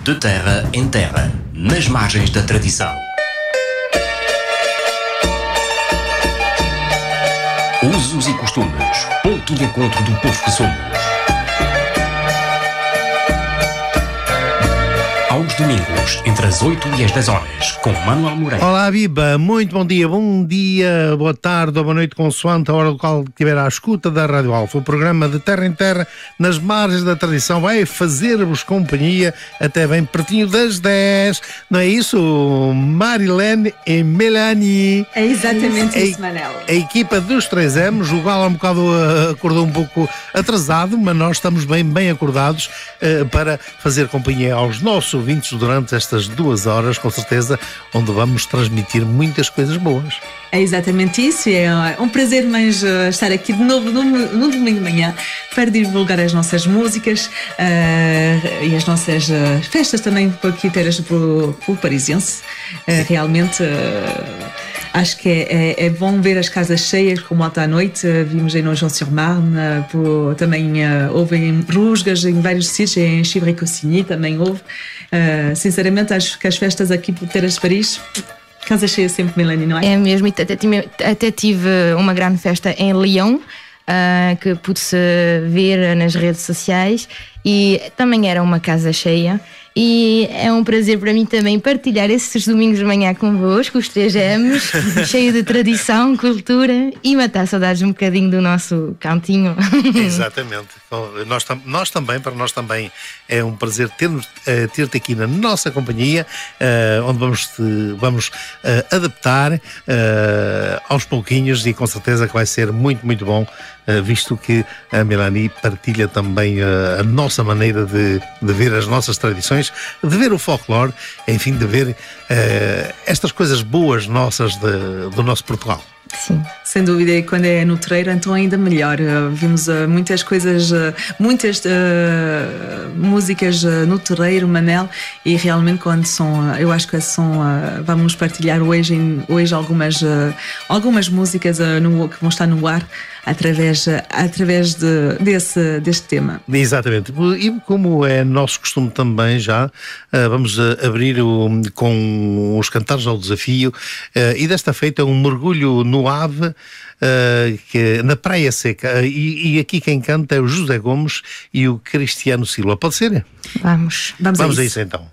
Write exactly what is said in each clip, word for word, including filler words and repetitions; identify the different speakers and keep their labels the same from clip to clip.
Speaker 1: De terra em terra, nas margens da tradição. Usos e costumes, ponto de encontro do povo que somos. Aos domingos, entre as oito e as dez horas, com Manuel Moreira.
Speaker 2: Olá, Viva, muito bom dia, bom dia, boa tarde ou boa noite, consoante a hora do qual estiver à escuta da Rádio Alfa. O programa de Terra em Terra, nas margens da tradição, vai fazer-vos companhia até bem pertinho das dez. Não é isso, Marilene e Melanie?
Speaker 3: É exatamente
Speaker 2: a,
Speaker 3: isso, Manel.
Speaker 2: A equipa dos três M's, o Gal há um bocado uh, acordou um pouco atrasado, mas nós estamos bem, bem acordados uh, para fazer companhia aos nossos ouvintes durante estas duas horas, com certeza, onde vamos transmitir muitas coisas boas.
Speaker 3: É exatamente isso, é um prazer mais uh, estar aqui de novo no, no domingo de manhã para divulgar as nossas músicas uh, e as nossas uh, festas também aqui teiras pelo, pelo Parisiense. Uh, realmente uh, acho que é, é, é bom ver as casas cheias, como ontem à noite uh, vimos em Nogent-sur-Marne, uh, por, também uh, houve em Rusgas, em vários sítios, em Chivray-Cossigny também houve. Uh, sinceramente acho que as festas aqui por Terras de Paris, casa cheia sempre, Melanie, não é?
Speaker 4: É mesmo, e até, até tive uma grande festa em Lyon, uh, que pude-se ver nas redes sociais, e também era uma casa cheia. E é um prazer para mim também partilhar esses domingos de manhã convosco, os três M's, cheio de tradição, cultura e matar saudades um bocadinho do nosso cantinho.
Speaker 2: Exatamente. Nós, tam- nós também, para nós também é um prazer ter-nos, uh, ter-te aqui na nossa companhia, uh, onde vamos, te, vamos uh, adaptar uh, aos pouquinhos, e com certeza que vai ser muito, muito bom, uh, visto que a Melanie partilha também uh, a nossa maneira de, de ver as nossas tradições, de ver o folclore, enfim, de ver uh, estas coisas boas nossas de, do nosso Portugal.
Speaker 4: Sim.
Speaker 3: Sem dúvida, e quando é no terreiro, então ainda melhor. Uh, vimos uh, muitas coisas, uh, muitas uh, músicas uh, no terreiro, Manel, e realmente quando são, uh, eu acho que são, uh, vamos partilhar hoje, em, hoje algumas, uh, algumas músicas uh, no, que vão estar no ar através, uh, através de, desse, deste tema.
Speaker 2: Exatamente. E como é nosso costume também já, uh, vamos uh, abrir o, com os cantares ao desafio, uh, e desta feita um mergulho no Ave, uh, que, na Praia Seca, uh, e, e aqui quem canta é o José Gomes e o Cristiano Silva. Pode ser?
Speaker 4: Vamos.
Speaker 3: Vamos,
Speaker 2: Vamos
Speaker 3: a
Speaker 2: a
Speaker 3: isso.
Speaker 2: isso então.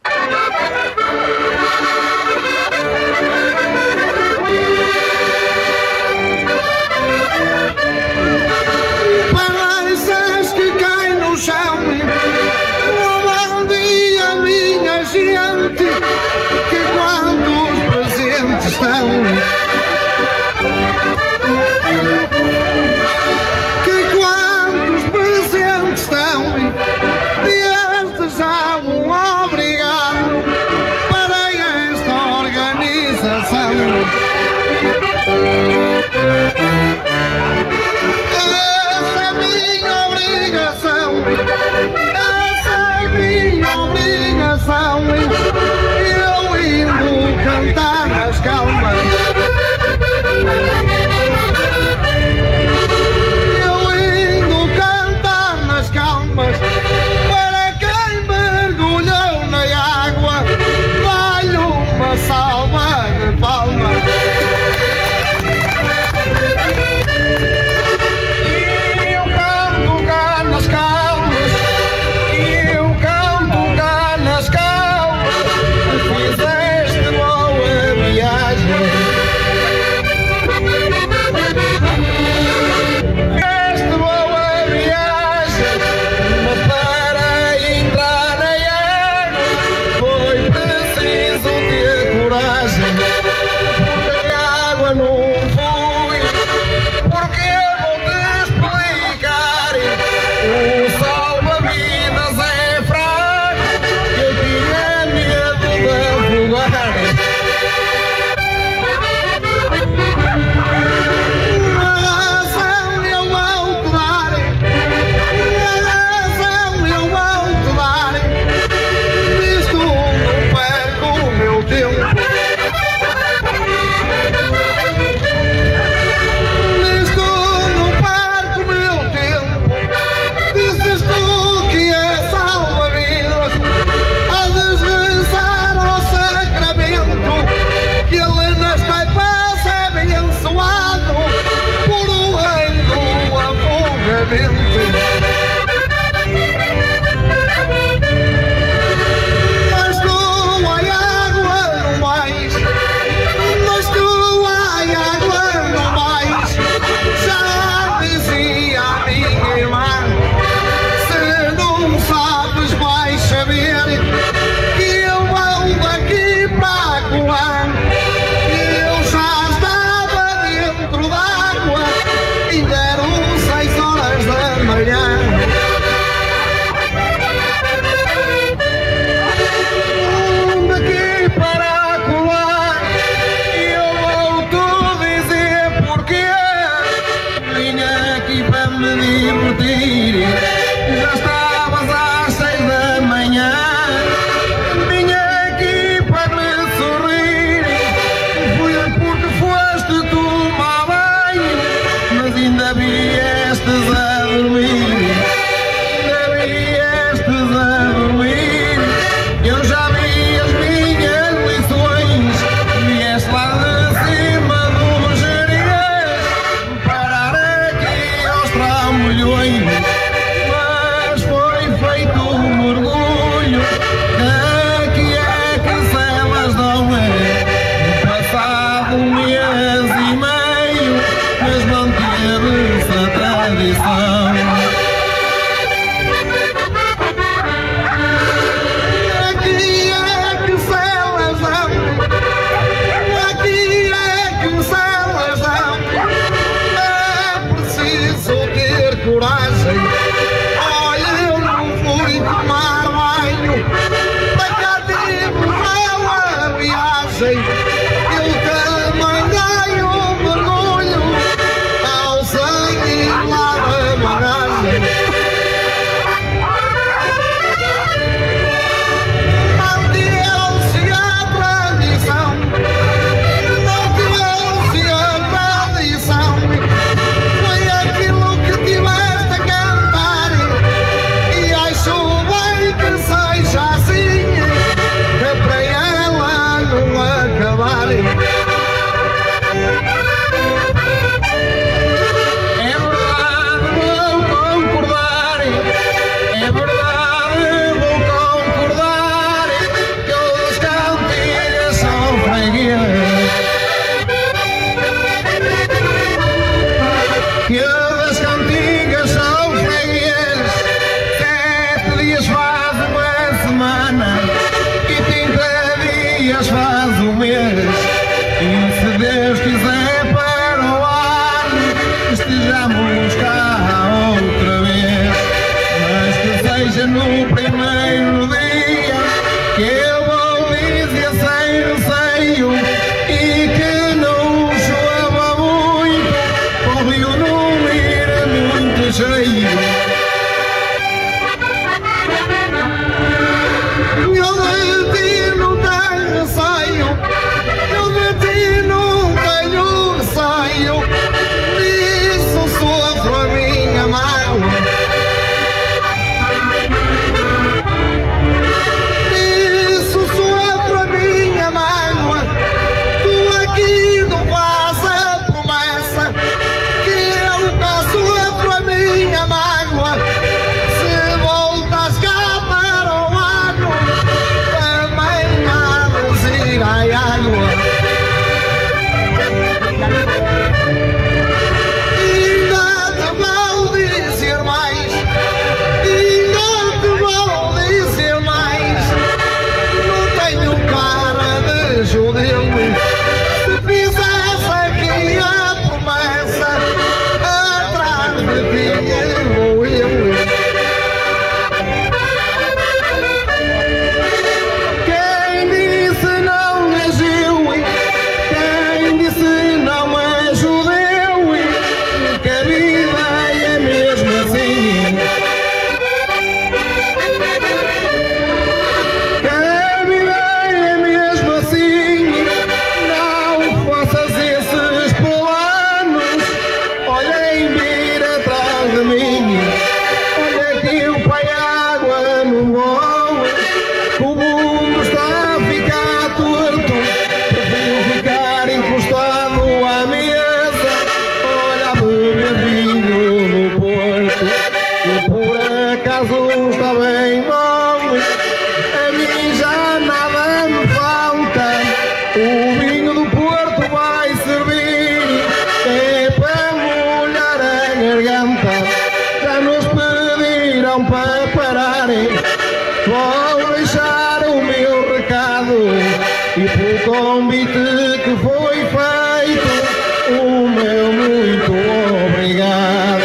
Speaker 5: Balanças que caem no chão, oh, bom dia, minha gente, que quando os presentes estão, que quando os presentes estão, desde já um obrigado. sei, eu também dei um mergulho ao sangue lá da bagagem. Mantiveram-se a tradição, mantiveram-se a tradição. Foi aquilo que tiveste a cantar e acho bem que seja assim, que para ela não acabar. É verdade, vou concordar, é verdade, vou concordar, que as cantigas são freguesas, que as cantigas são freguesas. Sete dias faz uma semana e trinta dias faz um mês. E se Deus quiser para o ano estejamos cá outra vez. Mas que seja no primeiro dia que eu vou dizer sem receio e que não chova muito, o rio não ir muito cheio. Eu de ti não tenho receio, eu de ti não tenho receio, nisso sofro a minha mágoa, nisso sofro a minha mágoa. Tu aqui não faz a promessa que eu cá sofro a minha mágoa. Se voltas cá para o ano, também há de ir à água. Ainda te vou dizer mais, ainda te vou dizer mais. Não tenho cara de judeu, se fizesse aqui a promessa, atrás de ti vou eu. Quem disse não é judeu, quem disse não é judeu, que a vida é mesmo assim, que a vida é mesmo assim. Não faças esses planos, olhem vir atrás de mim. Olha que o pai água no voo, o mundo está a ficar torto. Prefiro ficar encostado à mesa, olha a beber vinho no Porto. E por acaso está bem bom, a mim já nada me falta. O vinho do Porto vai servir, é para molhar a garganta. Já nos pediram para parar, vou deixar o meu recado e pelo convite que foi feito, o meu muito obrigado.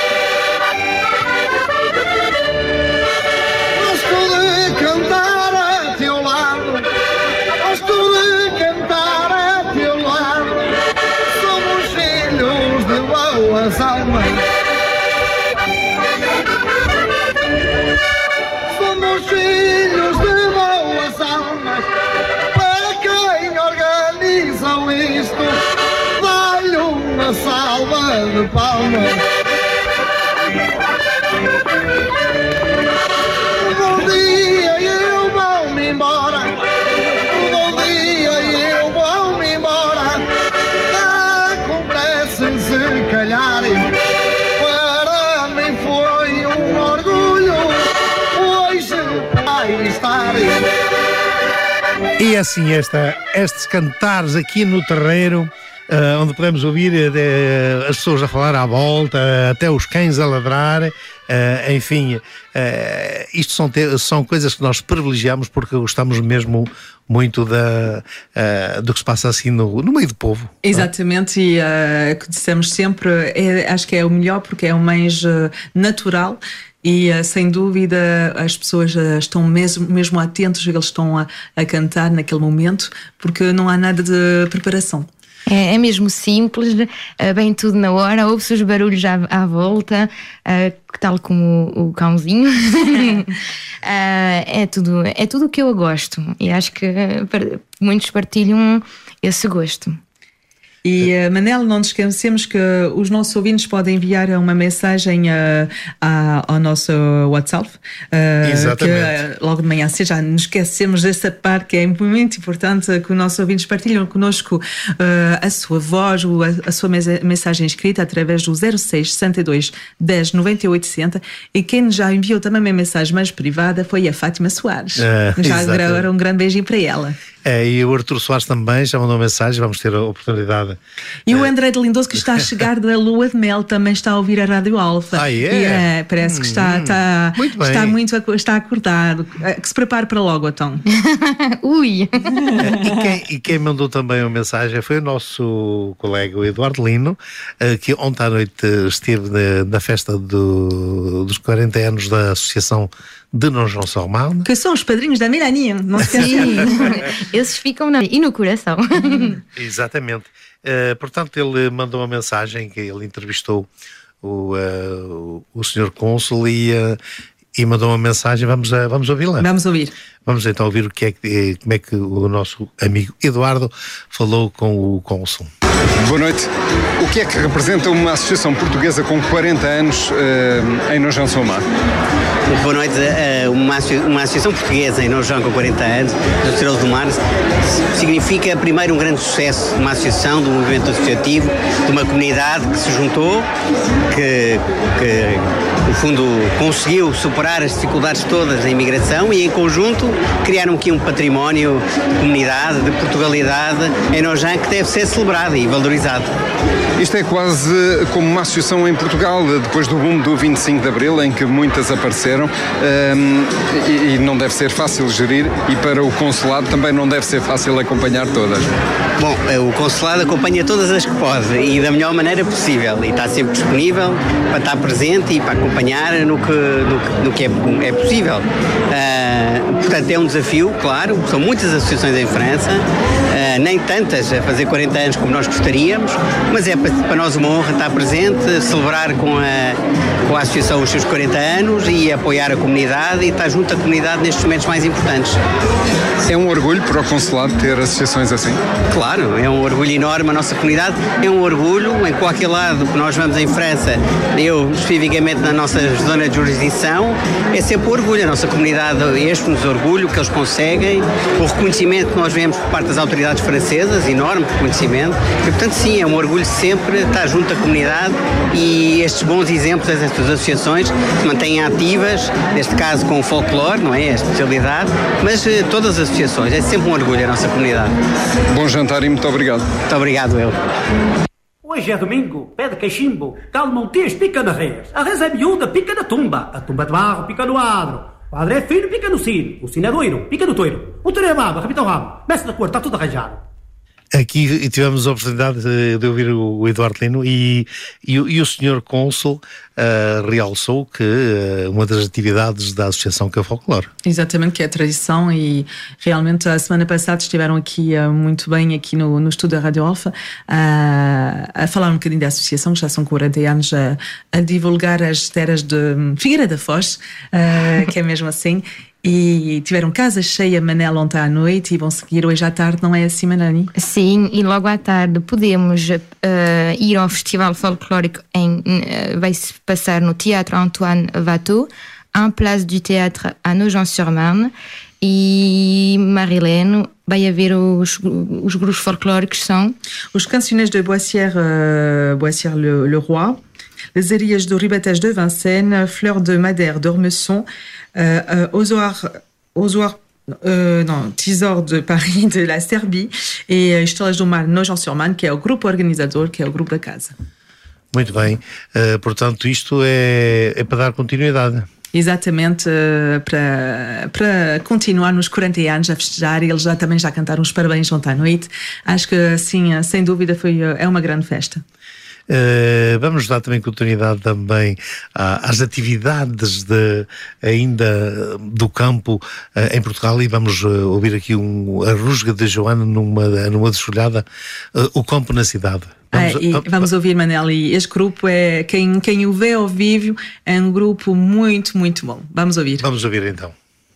Speaker 5: Gosto de cantar a teu lado, gosto de cantar a teu lado. Somos filhos de boas almas, somos filhos de boas almas. Para quem organiza isto, dá-lhe uma salva de palmas. Bom dia, eu vou-me embora, bom dia, eu vou-me embora. Acontece se calhar, para mim foi um orgulho hoje vai estar.
Speaker 2: E assim, esta, estes cantares aqui no terreiro, uh, onde podemos ouvir uh, as pessoas a falar à volta, uh, até os cães a ladrar, uh, enfim, uh, isto são, te- são coisas que nós privilegiamos porque gostamos mesmo muito da, uh, do que se passa assim no, no meio do povo.
Speaker 3: Exatamente, e uh, que dissemos sempre, é, acho que é o melhor porque é o mais uh, natural E uh, sem dúvida as pessoas uh, estão mesmo, mesmo atentos, eles estão a, a cantar naquele momento, porque não há nada de preparação.
Speaker 4: É, é mesmo simples, uh, bem tudo na hora, ouve-se os barulhos à, à volta, uh, tal como o, o cãozinho. uh, é tudo é tudo o que eu gosto e acho que uh, muitos partilham esse gosto.
Speaker 3: E, uh, Manel, não nos esquecemos que os nossos ouvintes podem enviar uma mensagem uh, a, ao nosso WhatsApp. Uh,
Speaker 2: Exatamente.
Speaker 3: Que, uh, logo de manhã, se já nos esquecemos dessa parte que é muito importante, que os nossos ouvintes partilham connosco uh, a sua voz, a, a sua mensagem escrita através do zero seis sessenta e dois dez noventa e oito sessenta. E quem já enviou também uma mensagem mais privada foi a Fátima Soares. Uh, já agora um grande beijinho para ela.
Speaker 2: É, e o Artur Soares também já mandou mensagem, vamos ter a oportunidade.
Speaker 3: E o André de Lindoso, que está a chegar da Lua de Mel, também está a ouvir a Rádio Alfa.
Speaker 2: Ah, é?
Speaker 3: E, é parece
Speaker 2: hum,
Speaker 3: que está, está,
Speaker 2: muito
Speaker 3: está muito está acordado. Que se prepare para logo, então.
Speaker 4: Ui!
Speaker 2: E quem, e quem mandou também uma mensagem foi o nosso colega, o Eduardo Lino, que ontem à noite esteve na, na festa do, dos quarenta anos da Associação de Nogent-sur-Marne.
Speaker 3: Que são os padrinhos da Melania, não se
Speaker 4: Sim, esses ficam na, e no coração.
Speaker 2: Exatamente. Uh, portanto, ele mandou uma mensagem que ele entrevistou o, uh, o senhor Cônsul e, uh, e mandou uma mensagem. Vamos, uh, vamos ouvi-la.
Speaker 3: Vamos ouvir.
Speaker 2: Vamos então ouvir o que é, que, como é que o nosso amigo Eduardo falou com o Cônsul.
Speaker 6: Boa noite. O que é que representa uma associação portuguesa com quarenta anos uh, em Nogent-sur-Marne?
Speaker 7: Boa noite. Uma, uma associação portuguesa em Nogent com quarenta anos, do Estrela do Mar, significa primeiro um grande sucesso, uma associação, de um movimento associativo, de uma comunidade que se juntou, que, que no fundo conseguiu superar as dificuldades todas da imigração e em conjunto criaram aqui um património de comunidade, de Portugalidade em Nogent que deve ser celebrado e valorizado.
Speaker 6: Isto é quase como uma associação em Portugal, depois do boom do vinte e cinco de Abril, em que muitas apareceram, um, e, e não deve ser fácil gerir, e para o Consulado também não deve ser fácil acompanhar todas.
Speaker 7: Bom, o Consulado acompanha todas as que pode e da melhor maneira possível e está sempre disponível para estar presente e para acompanhar no que, no que, no que é, é possível. Uh, portanto, é um desafio, claro, são muitas associações em França, uh, nem tantas a fazer quarenta anos como nós gostaríamos, mas é para, para nós uma honra estar presente, celebrar com a, com a associação os seus quarenta anos e apoiar a comunidade e estar junto à comunidade nestes momentos mais importantes.
Speaker 6: É um orgulho para o Consulado ter associações assim?
Speaker 7: Claro, é um orgulho enorme a nossa comunidade, é um orgulho em qualquer lado que nós vamos em França, eu especificamente na nossa zona de jurisdição, é sempre um orgulho, a nossa comunidade este-nos orgulho que eles conseguem, o reconhecimento que nós vemos por parte das autoridades francesas, enorme reconhecimento, e portanto sim, é um orgulho sempre estar junto à comunidade e estes bons exemplos destas associações se mantêm ativas, neste caso com o folclore, não é a especialidade, mas todas as associações, é sempre um orgulho a nossa comunidade.
Speaker 6: Bom jantar e muito obrigado.
Speaker 7: Muito obrigado, eu.
Speaker 8: Hoje é domingo, pé de cachimbo, calma um tês, pica na res. A res é miúda, pica na tumba. A tumba de barro, pica no adro. O adro é fino, pica no sino. O sino é doiro, pica no toiro. O toiro é baba, repita o rabo. Mestre da cor, está tudo arranjado.
Speaker 2: Aqui tivemos a oportunidade de ouvir o Eduardo Lino e, e, e o senhor Cônsul uh, realçou que uh, uma das atividades da Associação que é o folclore.
Speaker 3: Exatamente, que é a tradição e realmente a semana passada estiveram aqui uh, muito bem aqui no, no estúdio da Rádio Alfa uh, a falar um bocadinho da associação, que já são quarenta anos a, a divulgar as terras de Figueira da Foz, uh, que é mesmo assim. E tiveram casa cheia, Manel, ontem à noite e vão seguir hoje à tarde, não é assim, Manani?
Speaker 4: Sim, e logo à tarde podemos uh, ir ao Festival Folclórico, em, uh, vai-se passar no Teatro Antoine Watteau, en place du Théâtre à Nogent-sur-Marne, e Marilene vai haver os, os grupos folclóricos são...
Speaker 3: Os Cancioneiros de Boissière, uh, Boissière le, le Roi, Les Arias do Ribatejo de Vincennes, Fleur de Madère d'Ormesson, uh, uh, Osoar, Osoar uh, não, Tesouro de Paris de la Serbie e uh, Estrelas do Mar Nogent-sur-Marne, que é o grupo organizador, que é o grupo da casa.
Speaker 2: Muito bem, uh, portanto isto é, é para dar continuidade.
Speaker 3: Exatamente, uh, para, para continuar nos quarenta anos a festejar, e eles já, também já cantaram os parabéns ontem à noite. Acho que, assim, sem dúvida, foi, é uma grande festa.
Speaker 2: Uh, vamos dar também continuidade também à, às atividades de, ainda do campo uh, em Portugal, e vamos uh, ouvir aqui um, a rusga de Joana numa, numa desfolhada, uh, o campo na cidade.
Speaker 3: Vamos, ah, e a... vamos ouvir, Manel, e este grupo é, quem, quem o vê ao vivo, é um grupo muito, muito bom. Vamos ouvir.
Speaker 2: Vamos ouvir então.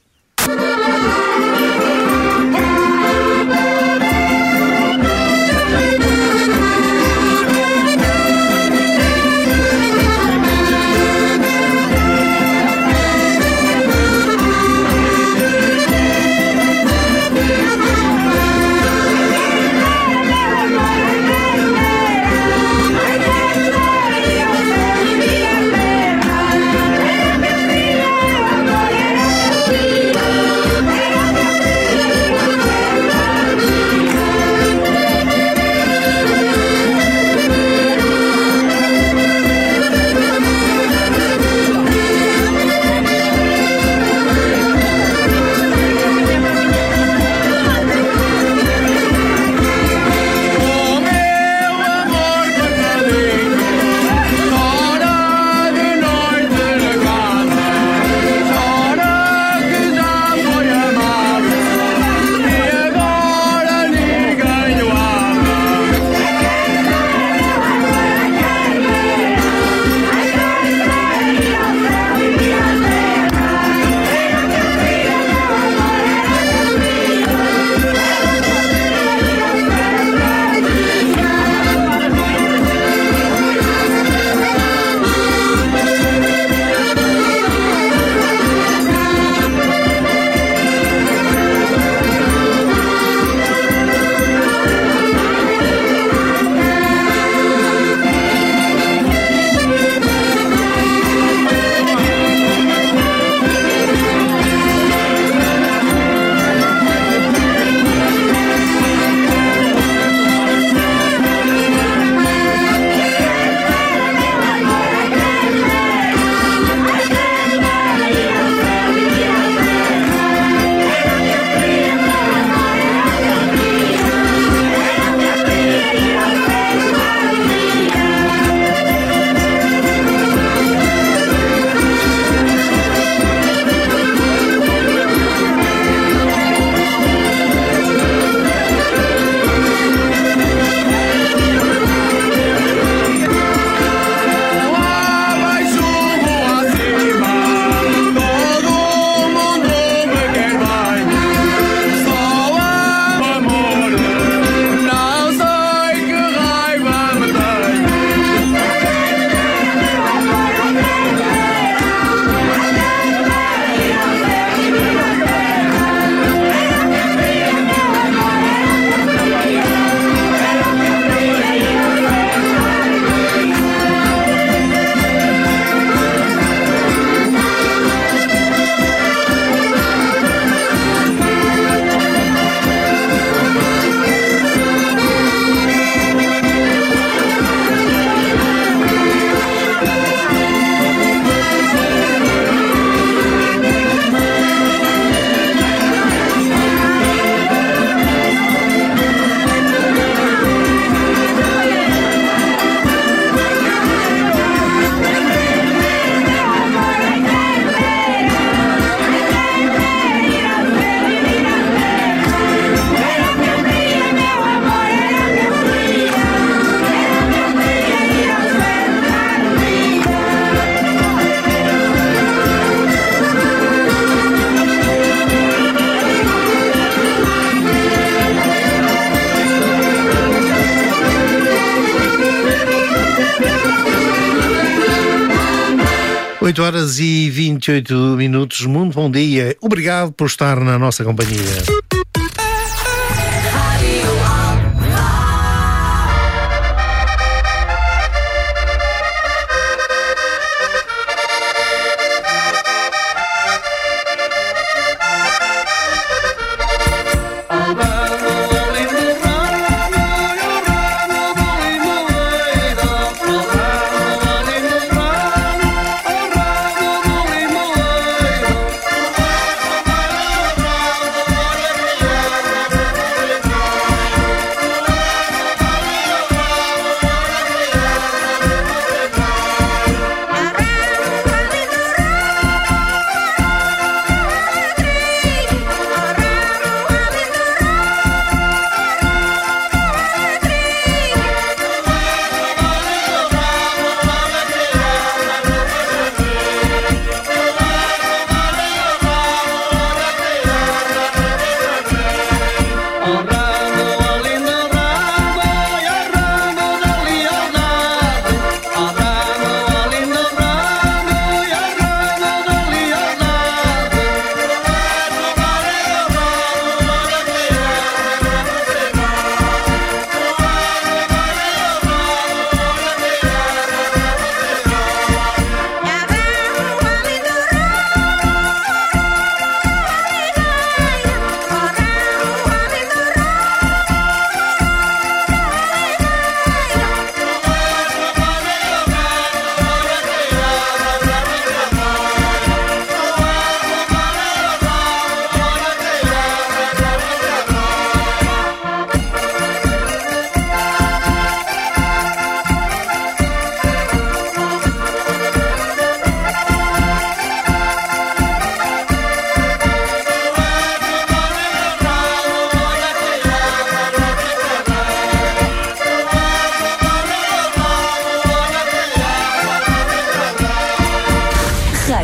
Speaker 2: oito horas e vinte e oito minutos. Muito bom dia. Obrigado por estar na nossa companhia.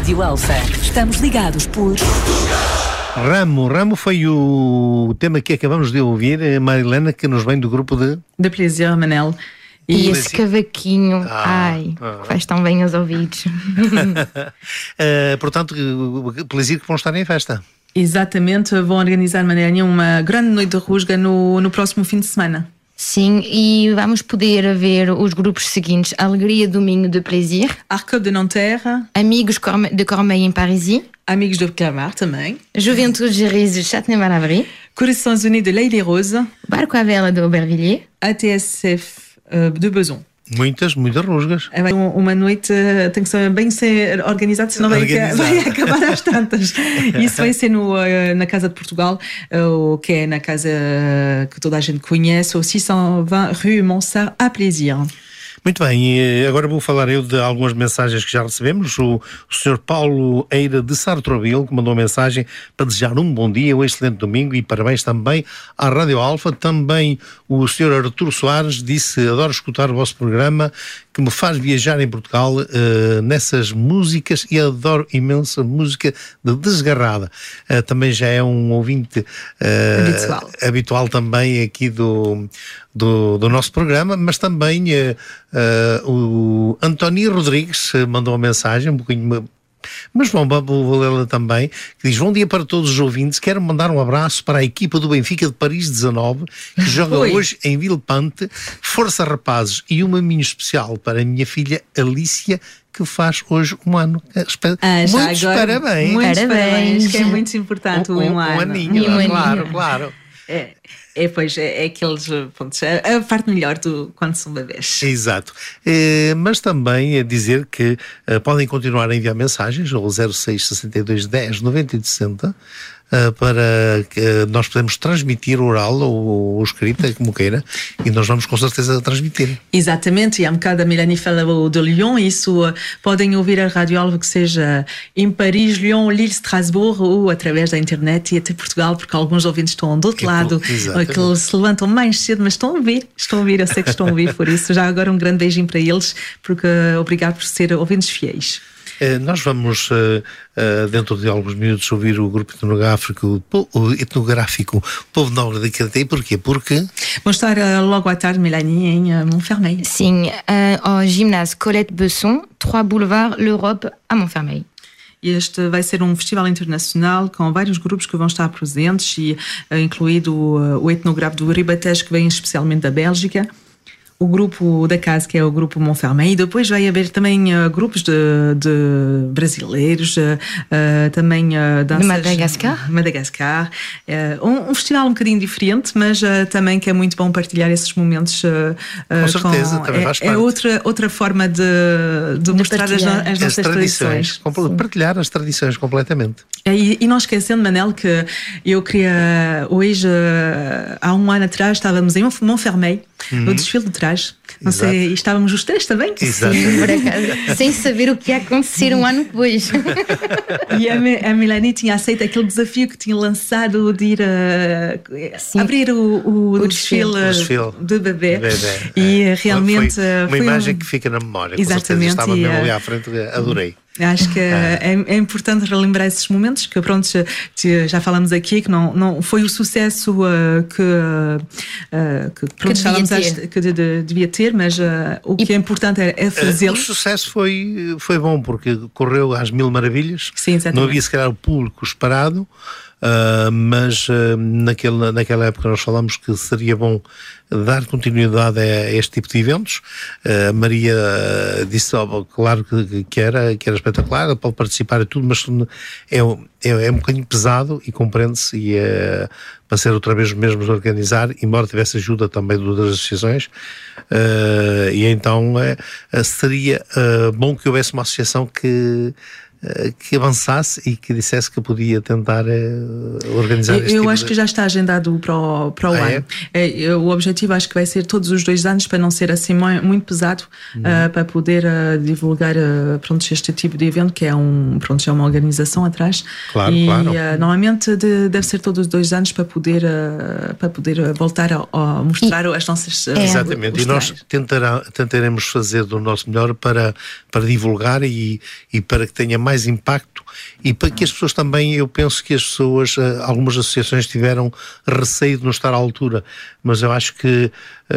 Speaker 9: Rádio Alfa. Estamos ligados por...
Speaker 2: Ramo, Ramo foi o tema que acabamos de ouvir, Marilena, que nos vem do grupo de...
Speaker 3: De Plaisir, Manel.
Speaker 4: E esse cavaquinho,
Speaker 2: Ah,
Speaker 4: ai,
Speaker 2: ah.
Speaker 4: faz tão bem aos ouvidos.
Speaker 2: Uh, portanto, Plaisir que vão estar em festa.
Speaker 3: Exatamente, vão organizar de maneira uma grande noite de rusga no, no próximo fim de semana.
Speaker 4: Sim, e vamos poder ver os grupos seguintes: Alegria Domingo de Plaisir,
Speaker 3: Arcope de Nanterre,
Speaker 4: Amigos Corme- de Cormeilles em Parisis,
Speaker 3: Amigos de Clamart também,
Speaker 4: Juventude Gerise de Châtenay-Malabry,
Speaker 3: Corações Unis de L'Île Rose,
Speaker 4: Barco à Vela de Aubervilliers,
Speaker 3: A T S F uh, de Beson.
Speaker 2: Muitas, muitas rusgas.
Speaker 3: É bem, uma noite uh, tem que ser bem ser organizado, senão vai,
Speaker 2: Organizado.
Speaker 3: vai acabar às tantas. Isso vai ser no, uh, na Casa de Portugal, uh, que é na casa uh, que toda a gente conhece, au six cent vingt Rue Monsart, à Plaisir.
Speaker 2: Muito bem, e agora vou falar eu de algumas mensagens que já recebemos. O, o senhor Paulo Eira de Sartroville, que mandou uma mensagem para desejar um bom dia, um excelente domingo e parabéns também à Rádio Alfa. Também o senhor Arturo Soares disse: adoro escutar o vosso programa, que me faz viajar em Portugal uh, nessas músicas, e adoro imenso a música de Desgarrada. Uh, também já é um ouvinte uh,
Speaker 3: Habitual.
Speaker 2: habitual também aqui do, do, do nosso programa, mas também uh, uh, o António Rodrigues uh, mandou uma mensagem um bocadinho... Mas bom, vou lê-la também, que diz: bom dia para todos os ouvintes, quero mandar um abraço para a equipa do Benfica de Paris dezanove, que joga
Speaker 3: Oi.
Speaker 2: hoje em Villepinte. Força, rapazes, e uma minha especial para a minha filha Alicia, que faz hoje um ano. Espero-
Speaker 3: Ah, já
Speaker 2: Muitos
Speaker 3: agora,
Speaker 2: parabéns.
Speaker 3: Muitos
Speaker 4: Parabéns.
Speaker 3: parabéns, que é muito importante o
Speaker 2: um,
Speaker 3: um,
Speaker 2: um
Speaker 3: ano.
Speaker 2: aninho,
Speaker 4: E um
Speaker 2: claro,
Speaker 4: aninho.
Speaker 2: claro.
Speaker 3: É, é, pois, é, é aqueles pontos, a, a parte melhor do quando são bebês.
Speaker 2: Exato. Eh, mas também é dizer que eh, podem continuar a enviar mensagens ao zero seis sessenta e dois dez noventa e oito sessenta eh, para que eh, nós podemos transmitir oral ou, ou escrita, como queira, e nós vamos com certeza transmitir.
Speaker 3: Exatamente, e há um bocado a Melanie falou de Lyon, isso uh, podem ouvir a Rádio Alva, que seja em Paris, Lyon, Lille, Strasbourg, ou através da internet e até Portugal, porque alguns ouvintes estão do outro
Speaker 2: É,
Speaker 3: lado,
Speaker 2: exatamente.
Speaker 3: que se levantam mais cedo, mas estão a ouvir, estão a ouvir, eu sei que estão a ouvir, por isso já agora um grande beijinho para eles, porque uh, obrigado por ser ouvintes fiéis.
Speaker 2: Eh, nós vamos, eh, eh, dentro de alguns minutos, ouvir o grupo etnográfico, o po- o etnográfico Povo Nobre da Cadeia. Porquê? Porque
Speaker 3: Vou estar uh, logo à tarde, Melanie, em uh, Montfermeil.
Speaker 4: Sim, uh, ao ginásio Colette Besson, três Boulevard L'Europe, a Montfermeil.
Speaker 3: Este vai ser um festival internacional com vários grupos que vão estar presentes, e uh, incluído uh, o etnográfico do Ribatejo, que vem especialmente da Bélgica, o grupo da casa, que é o grupo Montfermeil, e depois vai haver também uh, grupos de, de brasileiros, uh, uh, também uh, danças...
Speaker 4: De Madagascar.
Speaker 3: Madagascar. Uh, um, um festival um bocadinho diferente, mas uh, também que é muito bom partilhar esses momentos. Uh,
Speaker 2: Com certeza, também
Speaker 3: é,
Speaker 2: faz
Speaker 3: é
Speaker 2: parte.
Speaker 3: outra, outra forma de, de, mostrar as, no-
Speaker 4: partilhar.
Speaker 3: as
Speaker 2: as
Speaker 3: nossas
Speaker 2: tradições,
Speaker 3: tradições.
Speaker 2: compl- partilhar as tradições completamente.
Speaker 3: E, e não esquecendo, Manel, que eu queria hoje, uh, há um ano atrás, estávamos em Montfermeil, no desfile de trás. Não
Speaker 2: Exato.
Speaker 3: sei, e estávamos os três também.
Speaker 2: Exato.
Speaker 4: Sim, por acaso, sem saber o que ia acontecer um ano depois.
Speaker 3: E a, Me- a Melanie tinha aceito aquele desafio que tinha lançado de ir a,
Speaker 4: Sim.
Speaker 3: abrir o, o,
Speaker 4: O
Speaker 3: desfile,
Speaker 2: O desfile.
Speaker 3: de bebê.
Speaker 2: Bebê,
Speaker 3: E
Speaker 2: é.
Speaker 3: realmente
Speaker 2: Foi uma
Speaker 3: foi
Speaker 2: imagem
Speaker 3: um-
Speaker 2: que fica na memória. Com
Speaker 3: Exatamente,
Speaker 2: certeza. Estava
Speaker 3: e,
Speaker 2: mesmo ali
Speaker 3: eh,
Speaker 2: à frente, adorei.
Speaker 3: Acho que é, é importante relembrar esses momentos, que pronto, já, já falamos aqui que não, não foi o sucesso uh, que, uh, que, pronto,
Speaker 4: devia
Speaker 3: estávamos a-
Speaker 4: ter.
Speaker 3: que de- de- devia ter, mas uh, o que é importante é, é
Speaker 2: Eh,
Speaker 3: fazê-lo.
Speaker 2: O sucesso foi, foi bom, porque correu às mil maravilhas.
Speaker 3: Sim, exatamente.
Speaker 2: Não havia se calhar o público esperado, ah, mas ah, naquele, naquela época nós falamos que seria bom dar continuidade a este tipo de eventos. Ah, a Maria ah, disse, ó, claro que, que, era, que era espetacular, ela pode participar e tudo, mas é, é, é um bocadinho pesado e compreende-se, e é, para ser outra vez os mesmos a organizar, embora tivesse ajuda também de outras associações, uh, e então uh, seria uh, bom que houvesse uma associação que, uh, que avançasse e que dissesse que podia tentar uh, organizar
Speaker 3: Eu,
Speaker 2: este
Speaker 3: eu
Speaker 2: tipo
Speaker 3: acho
Speaker 2: de...
Speaker 3: que já está agendado para o, para o
Speaker 2: Ah,
Speaker 3: ano. É? É, o objetivo acho que vai ser todos os dois anos, para não ser assim mu- muito pesado,
Speaker 2: Uhum.
Speaker 3: uh, para poder uh, divulgar uh, pronto, este tipo de evento, que é, um, pronto, é uma organização atrás.
Speaker 2: Claro,
Speaker 3: e
Speaker 2: claro.
Speaker 3: Uh, normalmente de- deve ser todos os dois anos para poder, uh, para poder uh, voltar a, a mostrar as nossas. Uh,
Speaker 2: Exatamente,
Speaker 3: os
Speaker 2: e nós
Speaker 3: trajes.
Speaker 2: tentará, tentaremos fazer do nosso melhor para, para divulgar e, e para que tenha mais impacto e para que as pessoas também, eu penso que as pessoas, algumas associações tiveram receio de não estar à altura, mas eu acho que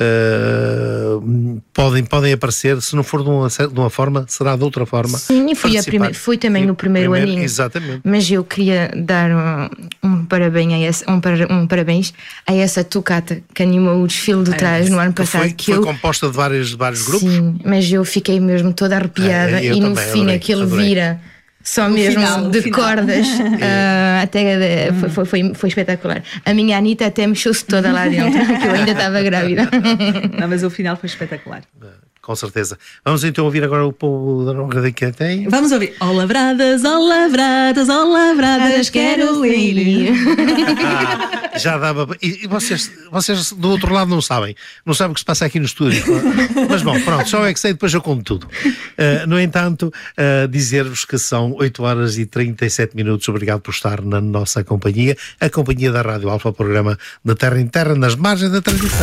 Speaker 2: uh, podem, podem aparecer, se não for de uma, de uma forma, será de outra forma.
Speaker 4: Sim, e fui, a prime- fui também no primeiro, primeiro aninho.
Speaker 2: Exatamente.
Speaker 4: Mas eu queria dar um, um, parabéns, a esse, um, para, um parabéns a essa tocata que animou o desfile de trás é, no ano passado.
Speaker 2: Foi,
Speaker 4: que
Speaker 2: foi
Speaker 4: eu,
Speaker 2: composta de vários, de vários grupos?
Speaker 4: Sim, mas eu fiquei mesmo toda arrepiada, é, e no fim
Speaker 2: também,
Speaker 4: aquele
Speaker 2: adorei.
Speaker 4: vira só
Speaker 3: No
Speaker 4: mesmo
Speaker 3: final,
Speaker 4: de
Speaker 3: final.
Speaker 4: cordas, uh, até uh, foi, foi, foi, foi espetacular. A minha Anitta até mexeu-se toda lá dentro, que eu ainda estava grávida.
Speaker 3: Não, mas o final foi espetacular.
Speaker 2: Com certeza. Vamos então ouvir agora o povo da Honra que tem.
Speaker 3: Vamos ouvir. Ó lavradas, ó lavradas, ó lavradas, quero ir.
Speaker 2: Ah, já dava. E, e vocês, vocês do outro lado não sabem. Não sabem o que se passa aqui no estúdio. Mas bom, pronto, só é que sei, depois eu conto tudo. Uh, no entanto, uh, dizer-vos que são oito horas e trinta e sete minutos. Obrigado por estar na nossa companhia. A companhia da Rádio Alfa, programa de terra em terra, nas margens da tradição.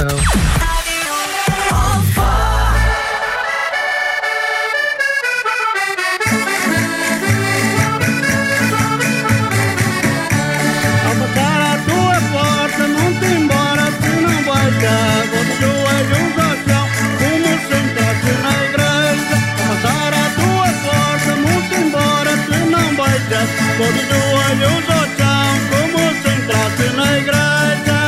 Speaker 5: Todo joelho no chão, como se entrasse na igreja.